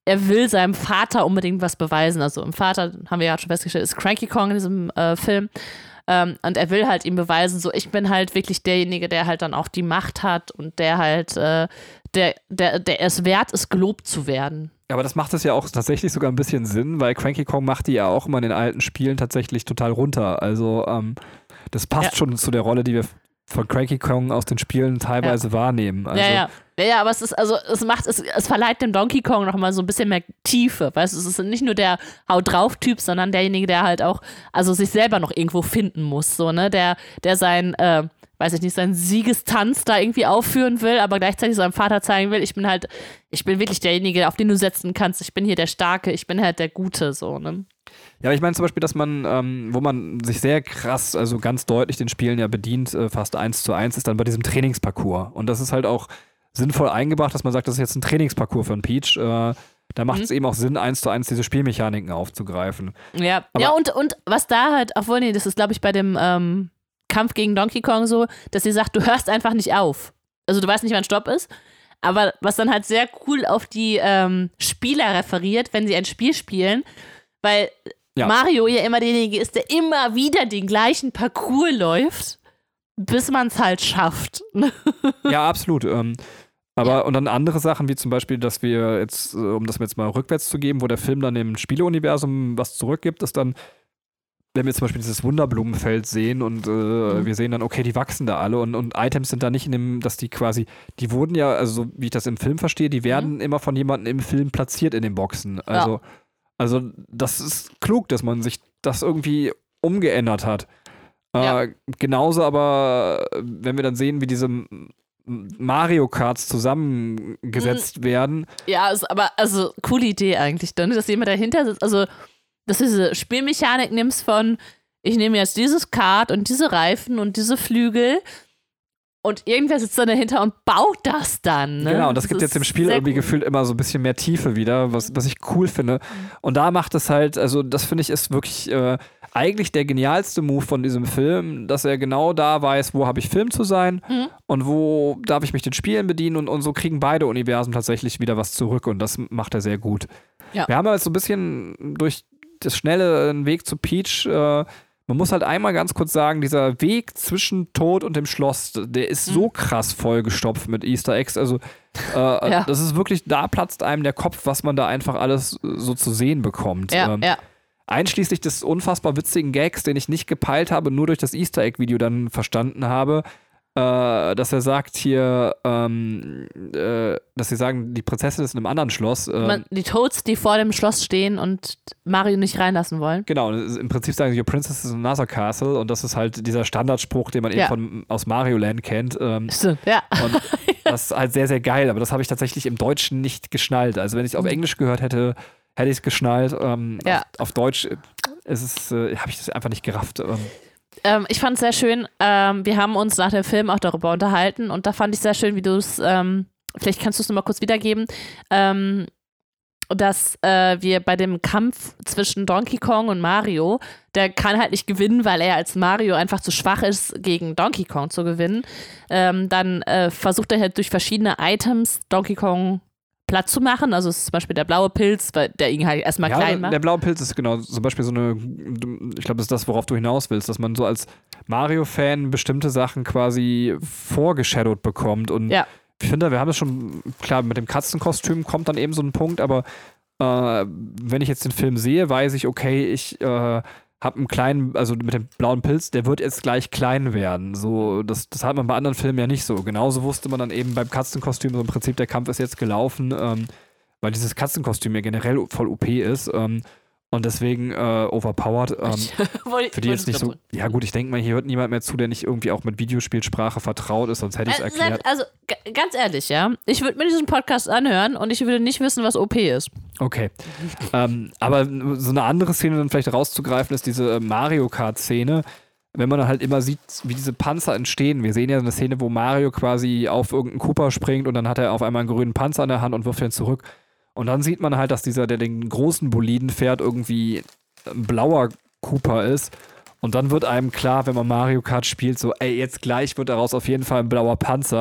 er will seinem Vater unbedingt was beweisen. Also im Vater, haben wir ja schon festgestellt, ist Cranky Kong in diesem äh, Film. Ähm, und er will halt ihm beweisen, so ich bin halt wirklich derjenige, der halt dann auch die Macht hat und der halt, äh, der, der, der es wert ist, gelobt zu werden. Aber das macht es ja auch tatsächlich sogar ein bisschen Sinn, weil Cranky Kong macht die ja auch immer in den alten Spielen tatsächlich total runter. Also ähm, das passt ja. schon zu der Rolle, die wir von Cranky Kong aus den Spielen teilweise ja. wahrnehmen. Also, ja, ja. Ja, ja, aber es ist, also es macht, es, es verleiht dem Donkey Kong nochmal so ein bisschen mehr Tiefe. Weißt du, es ist nicht nur der Haut-drauf-Typ, sondern derjenige, der halt auch, also sich selber noch irgendwo finden muss, so, ne, der, der sein, äh, weiß ich nicht, seinen Siegestanz da irgendwie aufführen will, aber gleichzeitig seinem Vater zeigen will, ich bin halt, ich bin wirklich derjenige, auf den du setzen kannst, ich bin hier der Starke, ich bin halt der Gute, so, ne. Ja, aber ich meine zum Beispiel, dass man, ähm, wo man sich sehr krass, also ganz deutlich den Spielen ja bedient, äh, fast eins zu eins, ist dann bei diesem Trainingsparcours. Und das ist halt auch sinnvoll eingebracht, dass man sagt, das ist jetzt ein Trainingsparcours für einen Peach. Äh, da macht es mhm. eben auch Sinn, eins zu eins diese Spielmechaniken aufzugreifen. Ja, aber ja und, und was da halt, obwohl, nee, das ist, glaube ich, bei dem ähm, Kampf gegen Donkey Kong so, dass sie sagt, du hörst einfach nicht auf. Also du weißt nicht, wann Stopp ist. Aber was dann halt sehr cool auf die ähm, Spieler referiert, wenn sie ein Spiel spielen, weil ja. Mario ja immer derjenige ist, der immer wieder den gleichen Parcours läuft, bis man es halt schafft. Ja, absolut. Ähm, aber ja. Und dann andere Sachen, wie zum Beispiel, dass wir jetzt, um das jetzt mal rückwärts zu geben, wo der Film dann dem Spieleuniversum was zurückgibt, ist dann, wenn wir zum Beispiel dieses Wunderblumenfeld sehen und äh, mhm. wir sehen dann, okay, die wachsen da alle und, und Items sind da nicht in dem, dass die quasi, die wurden ja, also so wie ich das im Film verstehe, die werden mhm. immer von jemandem im Film platziert in den Boxen. Also, ja. also das ist klug, dass man sich das irgendwie umgeändert hat. Ja. Äh, genauso aber, wenn wir dann sehen, wie diese Mario Karts zusammengesetzt mhm. werden. Ja, ist aber, also, coole Idee eigentlich, dann, dass jemand dahinter sitzt, also, dass du diese Spielmechanik nimmst von, ich nehme jetzt dieses Kart und diese Reifen und diese Flügel und irgendwer sitzt dann dahinter und baut das dann. Ne? Genau, und das, das gibt jetzt im Spiel irgendwie cool. gefühlt immer so ein bisschen mehr Tiefe wieder, was, was ich cool finde. Und da macht es halt, also das finde ich ist wirklich äh, eigentlich der genialste Move von diesem Film, dass er genau da weiß, wo habe ich Film zu sein mhm. und wo darf ich mich den Spielen bedienen und, und so kriegen beide Universen tatsächlich wieder was zurück und das macht er sehr gut. Ja. Wir haben jetzt so ein bisschen durch das schnelle Weg zu Peach, äh, man muss halt einmal ganz kurz sagen, dieser Weg zwischen Tod und dem Schloss, der ist mhm. so krass vollgestopft mit Easter Eggs, also äh, ja. das ist wirklich, da platzt einem der Kopf, was man da einfach alles so zu sehen bekommt. Ja, ähm, ja. Einschließlich des unfassbar witzigen Gags, den ich nicht gepeilt habe, nur durch das Easter Egg-Video dann verstanden habe, äh, dass er sagt hier, ähm, äh, dass sie sagen, die Prinzessin ist in einem anderen Schloss. Äh, Man, die Toads, die vor dem Schloss stehen und Mario nicht reinlassen wollen. Genau, im Prinzip sagen sie, your princess is in another castle und das ist halt dieser Standardspruch, den man ja. eben von, aus Mario Land kennt. Ähm, Stimmt, ja. Und das ist halt sehr, sehr geil, aber das habe ich tatsächlich im Deutschen nicht geschnallt. Also wenn ich es auf Englisch gehört hätte, hätte ich es geschnallt. Ähm, ja. auf, auf Deutsch ist es, äh, habe ich das einfach nicht gerafft. Ähm. Ähm, ich fand es sehr schön. Ähm, wir haben uns nach dem Film auch darüber unterhalten und da fand ich sehr schön, wie du es, ähm, vielleicht kannst du es nochmal kurz wiedergeben, ähm, dass äh, wir bei dem Kampf zwischen Donkey Kong und Mario, der kann halt nicht gewinnen, weil er als Mario einfach zu schwach ist, gegen Donkey Kong zu gewinnen. Ähm, dann äh, versucht er halt durch verschiedene Items Donkey Kong Platz zu machen. Also es ist zum Beispiel der blaue Pilz, weil der ihn halt erstmal ja, klein macht. Der blaue Pilz ist genau zum Beispiel so eine, ich glaube, das ist das, worauf du hinaus willst, dass man so als Mario-Fan bestimmte Sachen quasi vorgeshadowt bekommt. Und ja. ich finde, wir haben das schon, klar, mit dem Katzenkostüm kommt dann eben so ein Punkt, aber äh, wenn ich jetzt den Film sehe, weiß ich, okay, ich äh, habe einen kleinen, also mit dem blauen Pilz, der wird jetzt gleich klein werden. So, das, das hat man bei anderen Filmen ja nicht so. Genauso wusste man dann eben beim Katzenkostüm, so im Prinzip, der Kampf ist jetzt gelaufen, ähm, weil dieses Katzenkostüm ja generell voll O P ist. Ähm, und deswegen äh, overpowered. Ähm, für die jetzt nicht so. Ja, gut, ich denke mal, hier hört niemand mehr zu, der nicht irgendwie auch mit Videospielsprache vertraut ist, sonst hätte ich es äh, erklärt. Also, g- ganz ehrlich, ja. Ich würde mir diesen Podcast anhören und ich würde nicht wissen, was O P ist. Okay. ähm, aber so eine andere Szene dann vielleicht rauszugreifen, ist diese Mario Kart-Szene. Wenn man dann halt immer sieht, wie diese Panzer entstehen. Wir sehen ja eine Szene, wo Mario quasi auf irgendeinen Cooper springt und dann hat er auf einmal einen grünen Panzer in der Hand und wirft ihn zurück. Und dann sieht man halt, dass dieser, der den großen Boliden fährt, irgendwie ein blauer Cooper ist. Und dann wird einem klar, wenn man Mario Kart spielt, so, ey, jetzt gleich wird daraus auf jeden Fall ein blauer Panzer.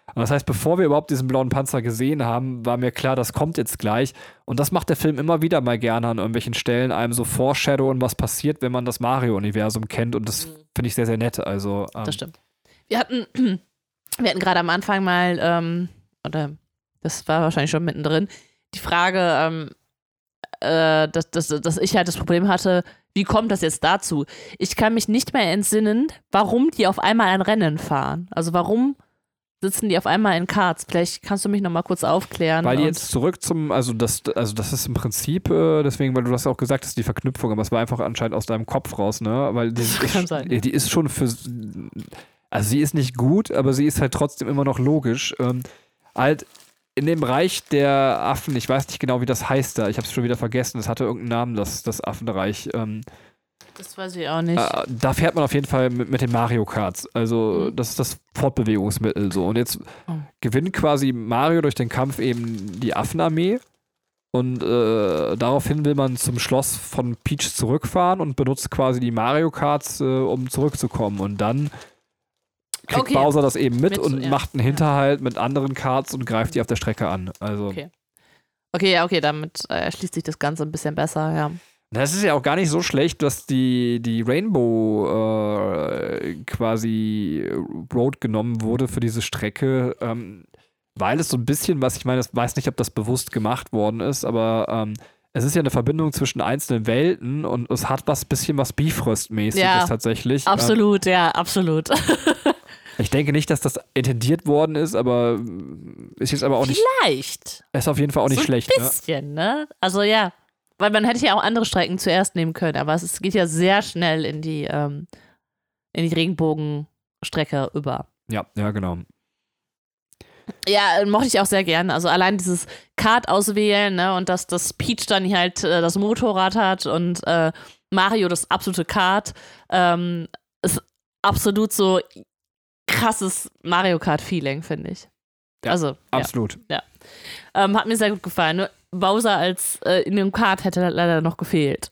Und das heißt, bevor wir überhaupt diesen blauen Panzer gesehen haben, war mir klar, das kommt jetzt gleich. Und das macht der Film immer wieder mal gerne an irgendwelchen Stellen, einem so foreshadowen, was passiert, wenn man das Mario-Universum kennt. Und das finde ich sehr, sehr nett. Also, ähm, das stimmt. Wir hatten, wir hatten gerade am Anfang mal, ähm, oder das war wahrscheinlich schon mittendrin, die Frage, ähm, äh, dass, dass, dass ich halt das Problem hatte, wie kommt das jetzt dazu? Ich kann mich nicht mehr entsinnen, warum die auf einmal ein Rennen fahren. Also warum sitzen die auf einmal in Karts? Vielleicht kannst du mich noch mal kurz aufklären. Weil die jetzt zurück zum, also das, also das ist im Prinzip, äh, deswegen, weil du das auch gesagt hast, die Verknüpfung, aber es war einfach anscheinend aus deinem Kopf raus, ne? Weil die, das kann sein. Die ist schon für, also sie ist nicht gut, aber sie ist halt trotzdem immer noch logisch. Ähm, halt in dem Reich der Affen, ich weiß nicht genau, wie das heißt da, ich habe es schon wieder vergessen, es hatte irgendeinen Namen, das, das Affenreich. Ähm, Das weiß ich auch nicht. Äh, da fährt man auf jeden Fall mit, mit den Mario Karts. Also Mhm. das ist das Fortbewegungsmittel so. Und jetzt Oh. gewinnt quasi Mario durch den Kampf eben die Affenarmee. Und äh, daraufhin will man zum Schloss von Peach zurückfahren und benutzt quasi die Mario Karts, äh, um zurückzukommen. Und dann kriegt Okay. Bowser das eben mit, Mit, und ja. macht einen Hinterhalt mit anderen Karts und greift die auf der Strecke an. Also Okay. Okay, ja, okay, damit äh, erschließt sich das Ganze ein bisschen besser, ja. das ist ja auch gar nicht so schlecht, dass die, die Rainbow äh, quasi Road genommen wurde für diese Strecke, ähm, weil es so ein bisschen was, ich meine, ich weiß nicht, ob das bewusst gemacht worden ist, aber ähm, es ist ja eine Verbindung zwischen einzelnen Welten und es hat was bisschen was Bifrost-mäßiges Ja, tatsächlich. Absolut, ja, absolut. Ähm, ich denke nicht, dass das intendiert worden ist, aber ist jetzt aber auch nicht, Vielleicht. ist auf jeden Fall auch nicht so schlecht. Ein bisschen, ne? ne? Also ja. Weil man hätte ja auch andere Strecken zuerst nehmen können, aber es, es geht ja sehr schnell in die, ähm, in die Regenbogenstrecke über. Ja, ja, genau. Ja, mochte ich auch sehr gern. Also allein dieses Kart auswählen, ne, und dass das Peach dann halt äh, das Motorrad hat und äh, Mario das absolute Kart, ähm, ist absolut so krasses Mario Kart-Feeling, finde ich. Ja, also, absolut. Ja. ja. Ähm, hat mir sehr gut gefallen. Nur Bowser als äh, in dem Kart hätte leider noch gefehlt.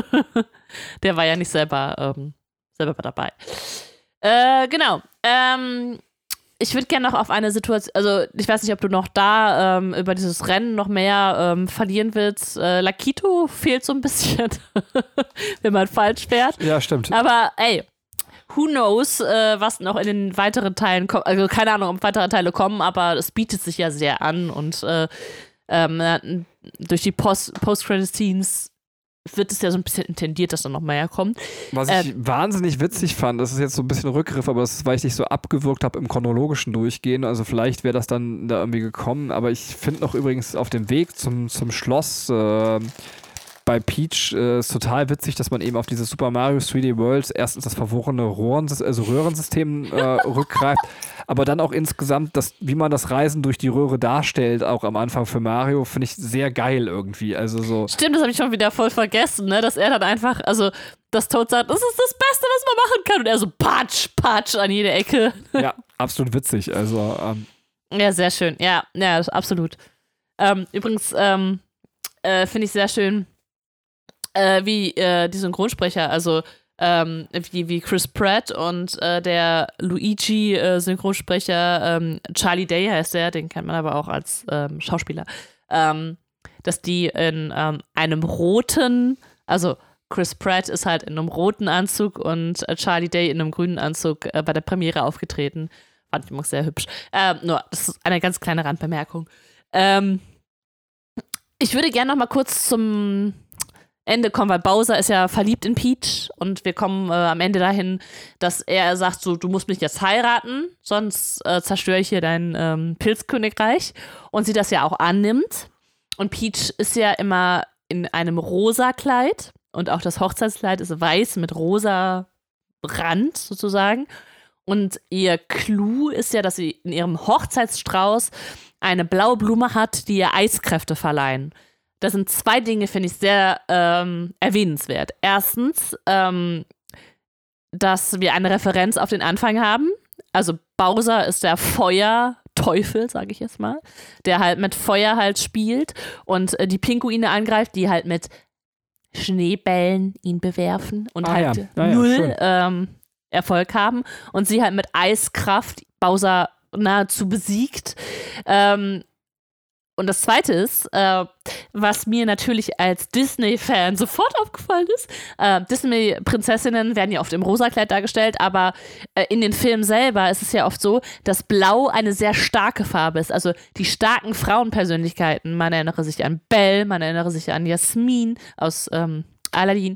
Der war ja nicht selber, ähm, selber dabei. Äh, genau. Ähm, ich würde gerne noch auf eine Situation, also ich weiß nicht, ob du noch da ähm, über dieses Rennen noch mehr ähm, verlieren willst. Äh, Lakitu fehlt so ein bisschen, wenn man falsch fährt. Ja, stimmt. Aber ey, who knows, äh, was noch in den weiteren Teilen kommt. Also keine Ahnung, ob weitere Teile kommen, aber es bietet sich ja sehr an und äh, ähm, durch die Post- Post-Credit-Scenes wird es ja so ein bisschen intendiert, dass da noch mehr kommt. Was Äh, ich wahnsinnig witzig fand, das ist jetzt so ein bisschen Rückgriff, aber das ist, weil ich dich so abgewürgt habe im chronologischen Durchgehen, also vielleicht wäre das dann da irgendwie gekommen, aber ich finde noch übrigens auf dem Weg zum, zum Schloss äh, bei Peach äh, ist total witzig, dass man eben auf dieses Super Mario drei D Worlds erstens das verworrene Rohren, also Röhrensystem äh, rückgreift, aber dann auch insgesamt, das, wie man das Reisen durch die Röhre darstellt, auch am Anfang für Mario, finde ich sehr geil irgendwie. Also so. Stimmt, das habe ich schon wieder voll vergessen, ne? Dass er dann einfach, also, dass Toad sagt, das ist das Beste, was man machen kann. Und er so patsch, patsch an jede Ecke. Ja, absolut witzig. Also, ähm, Ja, sehr schön. Ja, ja, absolut. Ähm, übrigens, ähm, äh, finde ich sehr schön, äh, wie äh, die Synchronsprecher, also ähm, wie, wie Chris Pratt und äh, der Luigi-Synchronsprecher, ähm, Charlie Day heißt der, den kennt man aber auch als ähm, Schauspieler, ähm, dass die in ähm, einem roten, also Chris Pratt ist halt in einem roten Anzug und äh, Charlie Day in einem grünen Anzug äh, bei der Premiere aufgetreten. Fand ich immer sehr hübsch. Ähm, nur, das ist eine ganz kleine Randbemerkung. Ähm, ich würde gerne noch mal kurz zum Ende kommen, weil Bowser ist ja verliebt in Peach und wir kommen äh, am Ende dahin, dass er sagt so, du musst mich jetzt heiraten, sonst äh, zerstöre ich hier dein ähm, Pilzkönigreich, und sie das ja auch annimmt, und Peach ist ja immer in einem rosa Kleid und auch das Hochzeitskleid ist weiß mit rosa Rand sozusagen, und ihr Clou ist ja, dass sie in ihrem Hochzeitsstrauß eine blaue Blume hat, die ihr Eiskräfte verleihen. Das sind zwei Dinge, finde ich, sehr ähm, erwähnenswert. Erstens, ähm, dass wir eine Referenz auf den Anfang haben. Also Bowser ist der Feuerteufel, sage ich jetzt mal, der halt mit Feuer halt spielt und äh, die Pinguine angreift, die halt mit Schneebällen ihn bewerfen und Ah, halt ja. Ja, ja, null schön. ähm, Erfolg haben. Und sie halt mit Eiskraft Bowser nahezu besiegt. Ähm, Und das Zweite ist, äh, was mir natürlich als Disney-Fan sofort aufgefallen ist, äh, Disney-Prinzessinnen werden ja oft im Rosakleid dargestellt, aber äh, in den Filmen selber ist es ja oft so, dass Blau eine sehr starke Farbe ist. Also die starken Frauenpersönlichkeiten, man erinnere sich an Belle, man erinnere sich an Jasmin aus ähm, Aladdin,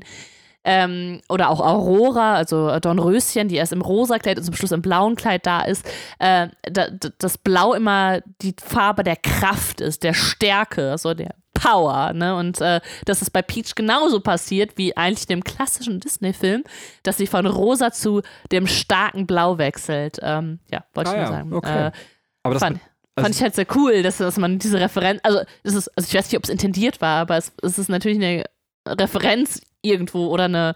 Ähm, oder auch Aurora, also Dornröschen, die erst im rosa Kleid und zum Schluss im blauen Kleid da ist, äh, da, das Blau immer die Farbe der Kraft ist, der Stärke, so der Power, ne? Und äh, dass es bei Peach genauso passiert wie eigentlich in dem klassischen Disney-Film, dass sie von rosa zu dem starken Blau wechselt. Ähm, ja, wollte ah, ich nur ja. sagen. Okay. Äh, Aber das fand, also fand ich halt sehr cool, dass, dass man diese Referenz, also, es ist, also ich weiß nicht, ob es intendiert war, aber es, es ist natürlich eine Referenz irgendwo oder eine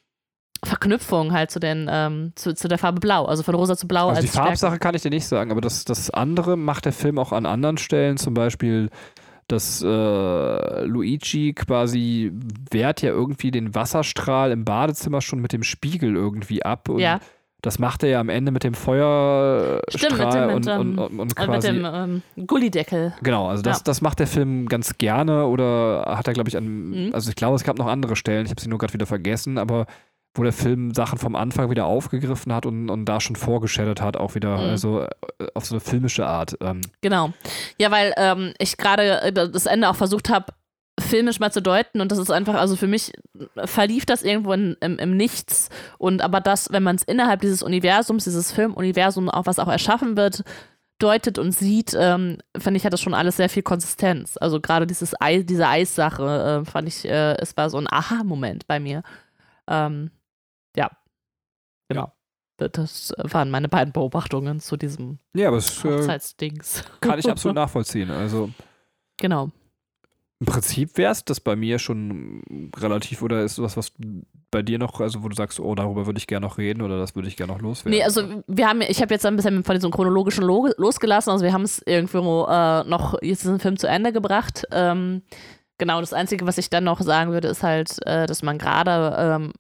Verknüpfung halt zu, den, ähm, zu, zu der Farbe Blau, also von rosa zu blau. Also als die Farbsache Stärke. kann ich dir nicht sagen, aber das, das andere macht der Film auch an anderen Stellen, zum Beispiel, dass äh, Luigi quasi wehrt ja irgendwie den Wasserstrahl im Badezimmer schon mit dem Spiegel irgendwie ab und Ja. das macht er ja am Ende mit dem Feuerstrahl Stimmt, mit dem, mit, und, ähm, und, und, und äh, quasi mit dem ähm, Gullideckel. genau, also das, Ja. das macht der Film ganz gerne oder hat er, glaube ich, an, Mhm. also ich glaube, es gab noch andere Stellen, ich habe sie nur gerade wieder vergessen, aber wo der Film Sachen vom Anfang wieder aufgegriffen hat und, und da schon vorgeschädigt hat, auch wieder, Mhm. also äh, auf so eine filmische Art. Ähm. Genau. Ja, weil ähm, ich gerade äh, das Ende auch versucht habe, filmisch mal zu deuten und das ist einfach, also für mich verlief das irgendwo in, im, im Nichts und aber das, wenn man es innerhalb dieses Universums, dieses Filmuniversums, auch was auch erschaffen wird, deutet und sieht, ähm, fand ich, hat das schon alles sehr viel Konsistenz. Also gerade dieses Eis, diese Eissache äh, fand ich, äh, es war so ein Aha-Moment bei mir. Ähm, ja. Genau. Das waren meine beiden Beobachtungen zu diesem Ja, aber es äh, Hochzeitsdings. kann ich absolut nachvollziehen. Also Genau. im Prinzip wäre es das bei mir schon relativ, oder ist was, was bei dir noch, also wo du sagst, oh, darüber würde ich gerne noch reden oder das würde ich gerne noch loswerden? Nee, also wir haben, ich habe jetzt ein bisschen von diesem chronologischen Lo- losgelassen, also wir haben es irgendwo äh, noch jetzt diesen Film zu Ende gebracht. Ähm, genau, das Einzige, was ich dann noch sagen würde, ist halt, äh, dass man gerade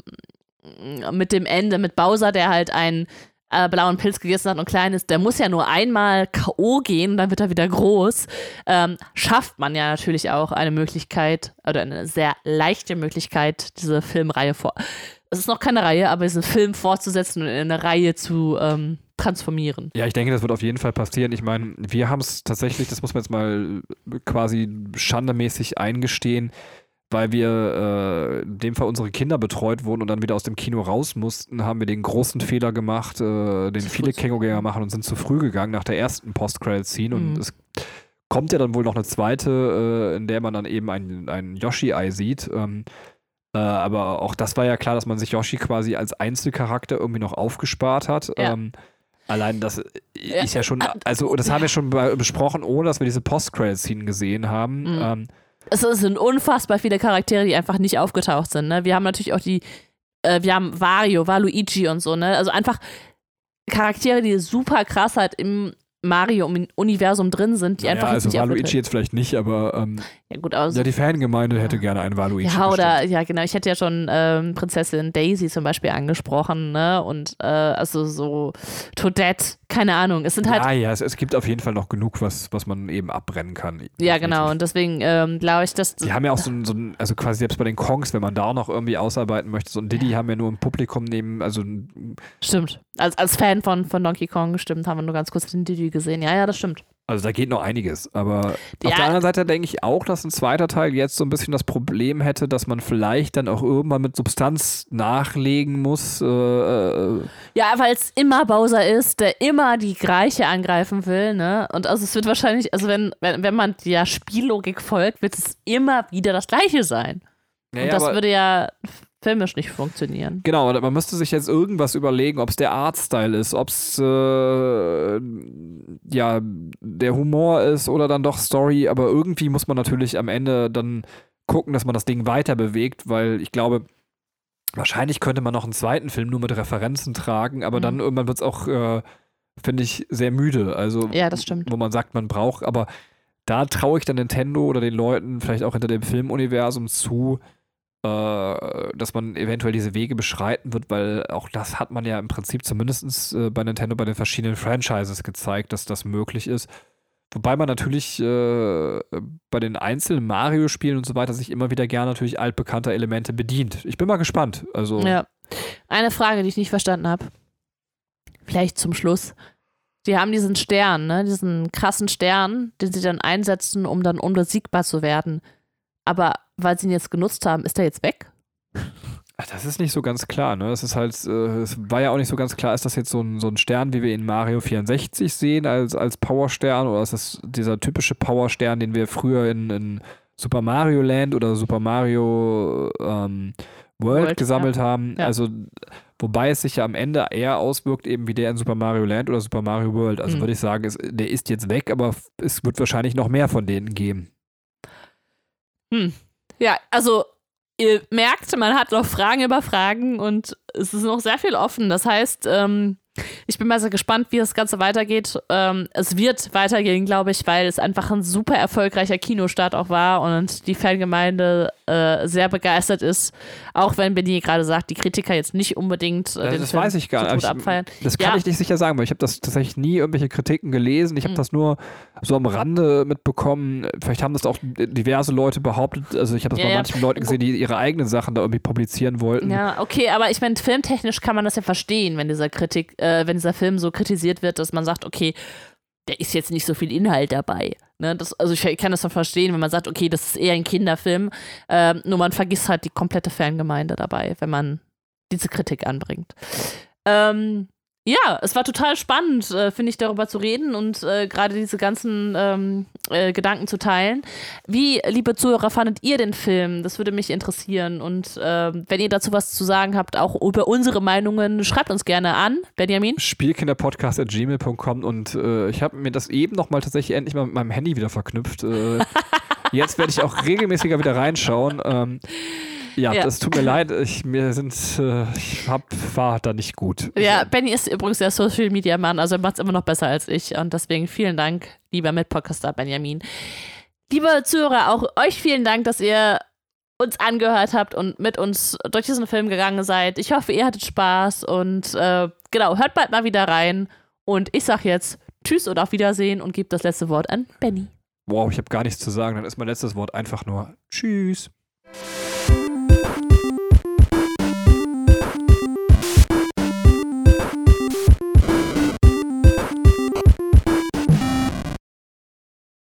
ähm, mit dem Ende, mit Bowser, der halt einen äh, blauen Pilz gegessen hat und klein ist, der muss ja nur einmal K O gehen, dann wird er wieder groß. Ähm, schafft man ja natürlich auch eine Möglichkeit, oder eine sehr leichte Möglichkeit, diese Filmreihe vor. Es ist noch keine Reihe, aber diesen Film fortzusetzen und in eine Reihe zu ähm, transformieren. Ja, ich denke, das wird auf jeden Fall passieren. Ich meine, wir haben es tatsächlich, das muss man jetzt mal quasi schandemäßig eingestehen, weil wir äh, in dem Fall unsere Kinder betreut wurden und dann wieder aus dem Kino raus mussten, haben wir den großen Fehler gemacht, äh, den Zu viele früh. Kinogänger machen und sind zu früh gegangen nach der ersten Post-Credit-Scene. Mhm. Und es kommt ja dann wohl noch eine zweite, äh, in der man dann eben ein, ein Yoshi-Ei sieht. Ähm, äh, aber auch das war ja klar, dass man sich Yoshi quasi als Einzelcharakter irgendwie noch aufgespart hat. Ja. Ähm, allein das Ja. ist ja schon, also das haben wir schon be- besprochen, ohne dass wir diese Post-Credit-Scene gesehen haben. Mhm. Ähm, Es sind unfassbar viele Charaktere, die einfach nicht aufgetaucht sind. Ne? Wir haben natürlich auch die, äh, wir haben Wario, Waluigi und so, ne? Also einfach Charaktere, die super krass halt im Mario-Universum drin sind, die naja, einfach jetzt also nicht Waluigi aufgetaucht- jetzt vielleicht nicht, aber ähm, Ja, gut, aus. ja, die Fangemeinde hätte gerne einen Waluigi. Ja, oder, bestimmt. ja, genau. Ich hätte ja schon ähm, Prinzessin Daisy zum Beispiel angesprochen, ne? Und äh, also so Toadette, keine Ahnung. Es sind halt. Ja, ja, es, es gibt auf jeden Fall noch genug, was, was man eben abbrennen kann. Ja, genau. Definitiv. Und deswegen ähm, glaube ich, dass. Die haben ja auch so ein, so ein, also quasi selbst bei den Kongs, wenn man da auch noch irgendwie ausarbeiten möchte, so ein Diddy haben ja nur im Publikum neben, also Stimmt. Als, als Fan von, von Donkey Kong, stimmt, haben wir nur ganz kurz den Diddy gesehen. Ja, ja, das stimmt. Also da geht noch einiges, aber Ja. auf der anderen Seite denke ich auch, dass ein zweiter Teil jetzt so ein bisschen das Problem hätte, dass man vielleicht dann auch irgendwann mit Substanz nachlegen muss. Äh, äh, Ja, weil es immer Bowser ist, der immer die Greiche angreifen will, ne? Und also es wird wahrscheinlich, also wenn, wenn, wenn man der Spiellogik folgt, wird es immer wieder das Gleiche sein. ja, Und ja, das aber- würde ja filmisch nicht funktionieren. Genau, man müsste sich jetzt irgendwas überlegen, ob es der Artstyle ist, ob es äh, ja der Humor ist oder dann doch Story, aber irgendwie muss man natürlich am Ende dann gucken, dass man das Ding weiter bewegt, weil ich glaube, wahrscheinlich könnte man noch einen zweiten Film nur mit Referenzen tragen, aber Mhm. dann irgendwann wird es auch, äh, finde ich, sehr müde. Also, Ja, das stimmt. wo man sagt, man braucht, aber da traue ich dann Nintendo oder den Leuten vielleicht auch hinter dem Filmuniversum zu, äh, dass man eventuell diese Wege beschreiten wird, weil auch das hat man ja im Prinzip zumindest äh, bei Nintendo bei den verschiedenen Franchises gezeigt, dass das möglich ist. Wobei man natürlich äh, bei den einzelnen Mario-Spielen und so weiter sich immer wieder gerne natürlich altbekannter Elemente bedient. Ich bin mal gespannt. Also ja. Eine Frage, die ich nicht verstanden habe. Vielleicht zum Schluss. Die haben diesen Stern, ne? Diesen krassen Stern, den sie dann einsetzen, um dann unbesiegbar zu werden. Aber weil sie ihn jetzt genutzt haben, ist er jetzt weg? Das ist nicht so ganz klar, ne? Es ist halt, äh, es war ja auch nicht so ganz klar, ist das jetzt so ein, so ein Stern, wie wir in Mario vierundsechzig sehen, als, als Powerstern, oder ist das dieser typische Powerstern, den wir früher in, in Super Mario Land oder Super Mario ähm, World, World gesammelt ja. haben? Ja. Also, wobei es sich ja am Ende eher auswirkt, eben wie der in Super Mario Land oder Super Mario World. Also mhm. würde ich sagen, es, der ist jetzt weg, aber es wird wahrscheinlich noch mehr von denen geben. Hm. Ja, also ihr merkt, man hat noch Fragen über Fragen und es ist noch sehr viel offen. Das heißt, ähm, ich bin mal sehr gespannt, wie das Ganze weitergeht. Ähm, es wird weitergehen, glaube ich, weil es einfach ein super erfolgreicher Kinostart auch war und die Fangemeinde äh, sehr begeistert ist. Auch wenn Benny gerade sagt, die Kritiker jetzt nicht unbedingt äh, Ja, den das Film weiß ich gar so nicht. tot abfeiern. Das kann Ja. ich nicht sicher sagen, weil ich habe das tatsächlich nie irgendwelche Kritiken gelesen. Ich habe Mhm. das nur so am Rande mitbekommen. Vielleicht haben das auch diverse Leute behauptet. Also ich habe das Ja, bei ja. manchen Leuten gesehen, die ihre eigenen Sachen da irgendwie publizieren wollten. Ja, okay, aber ich meine, filmtechnisch kann man das ja verstehen, wenn dieser Kritik, äh, wenn dieser Film so kritisiert wird, dass man sagt, okay, der ist jetzt nicht so viel Inhalt dabei. Ne? Das, also ich kann das doch verstehen, wenn man sagt, okay, das ist eher ein Kinderfilm, ähm, nur man vergisst halt die komplette Fangemeinde dabei, wenn man diese Kritik anbringt. Ähm, ja, es war total spannend, äh, finde ich, darüber zu reden und äh, gerade diese ganzen ähm, äh, Gedanken zu teilen. Wie, liebe Zuhörer, fandet ihr den Film? Das würde mich interessieren. Und äh, wenn ihr dazu was zu sagen habt, auch über unsere Meinungen, schreibt uns gerne an. Benjamin? Spielkinderpodcast at gmail punkt com und äh, ich habe mir das eben nochmal tatsächlich endlich mal mit meinem Handy wieder verknüpft. Äh, jetzt werde ich auch regelmäßiger wieder reinschauen. Ähm, Ja, Ja. das tut mir leid. Ich, mir sind, äh, ich hab, war da nicht gut. Ja, Benny ist übrigens der Social Media Mann, also er macht es immer noch besser als ich. Und deswegen vielen Dank, lieber Mitpodcaster Benjamin. Liebe Zuhörer, auch euch vielen Dank, dass ihr uns angehört habt und mit uns durch diesen Film gegangen seid. Ich hoffe, ihr hattet Spaß und äh, genau, hört bald mal wieder rein. Und ich sag jetzt Tschüss und auf Wiedersehen und gebe das letzte Wort an Benny. Wow, ich habe gar nichts zu sagen. Dann ist mein letztes Wort einfach nur Tschüss.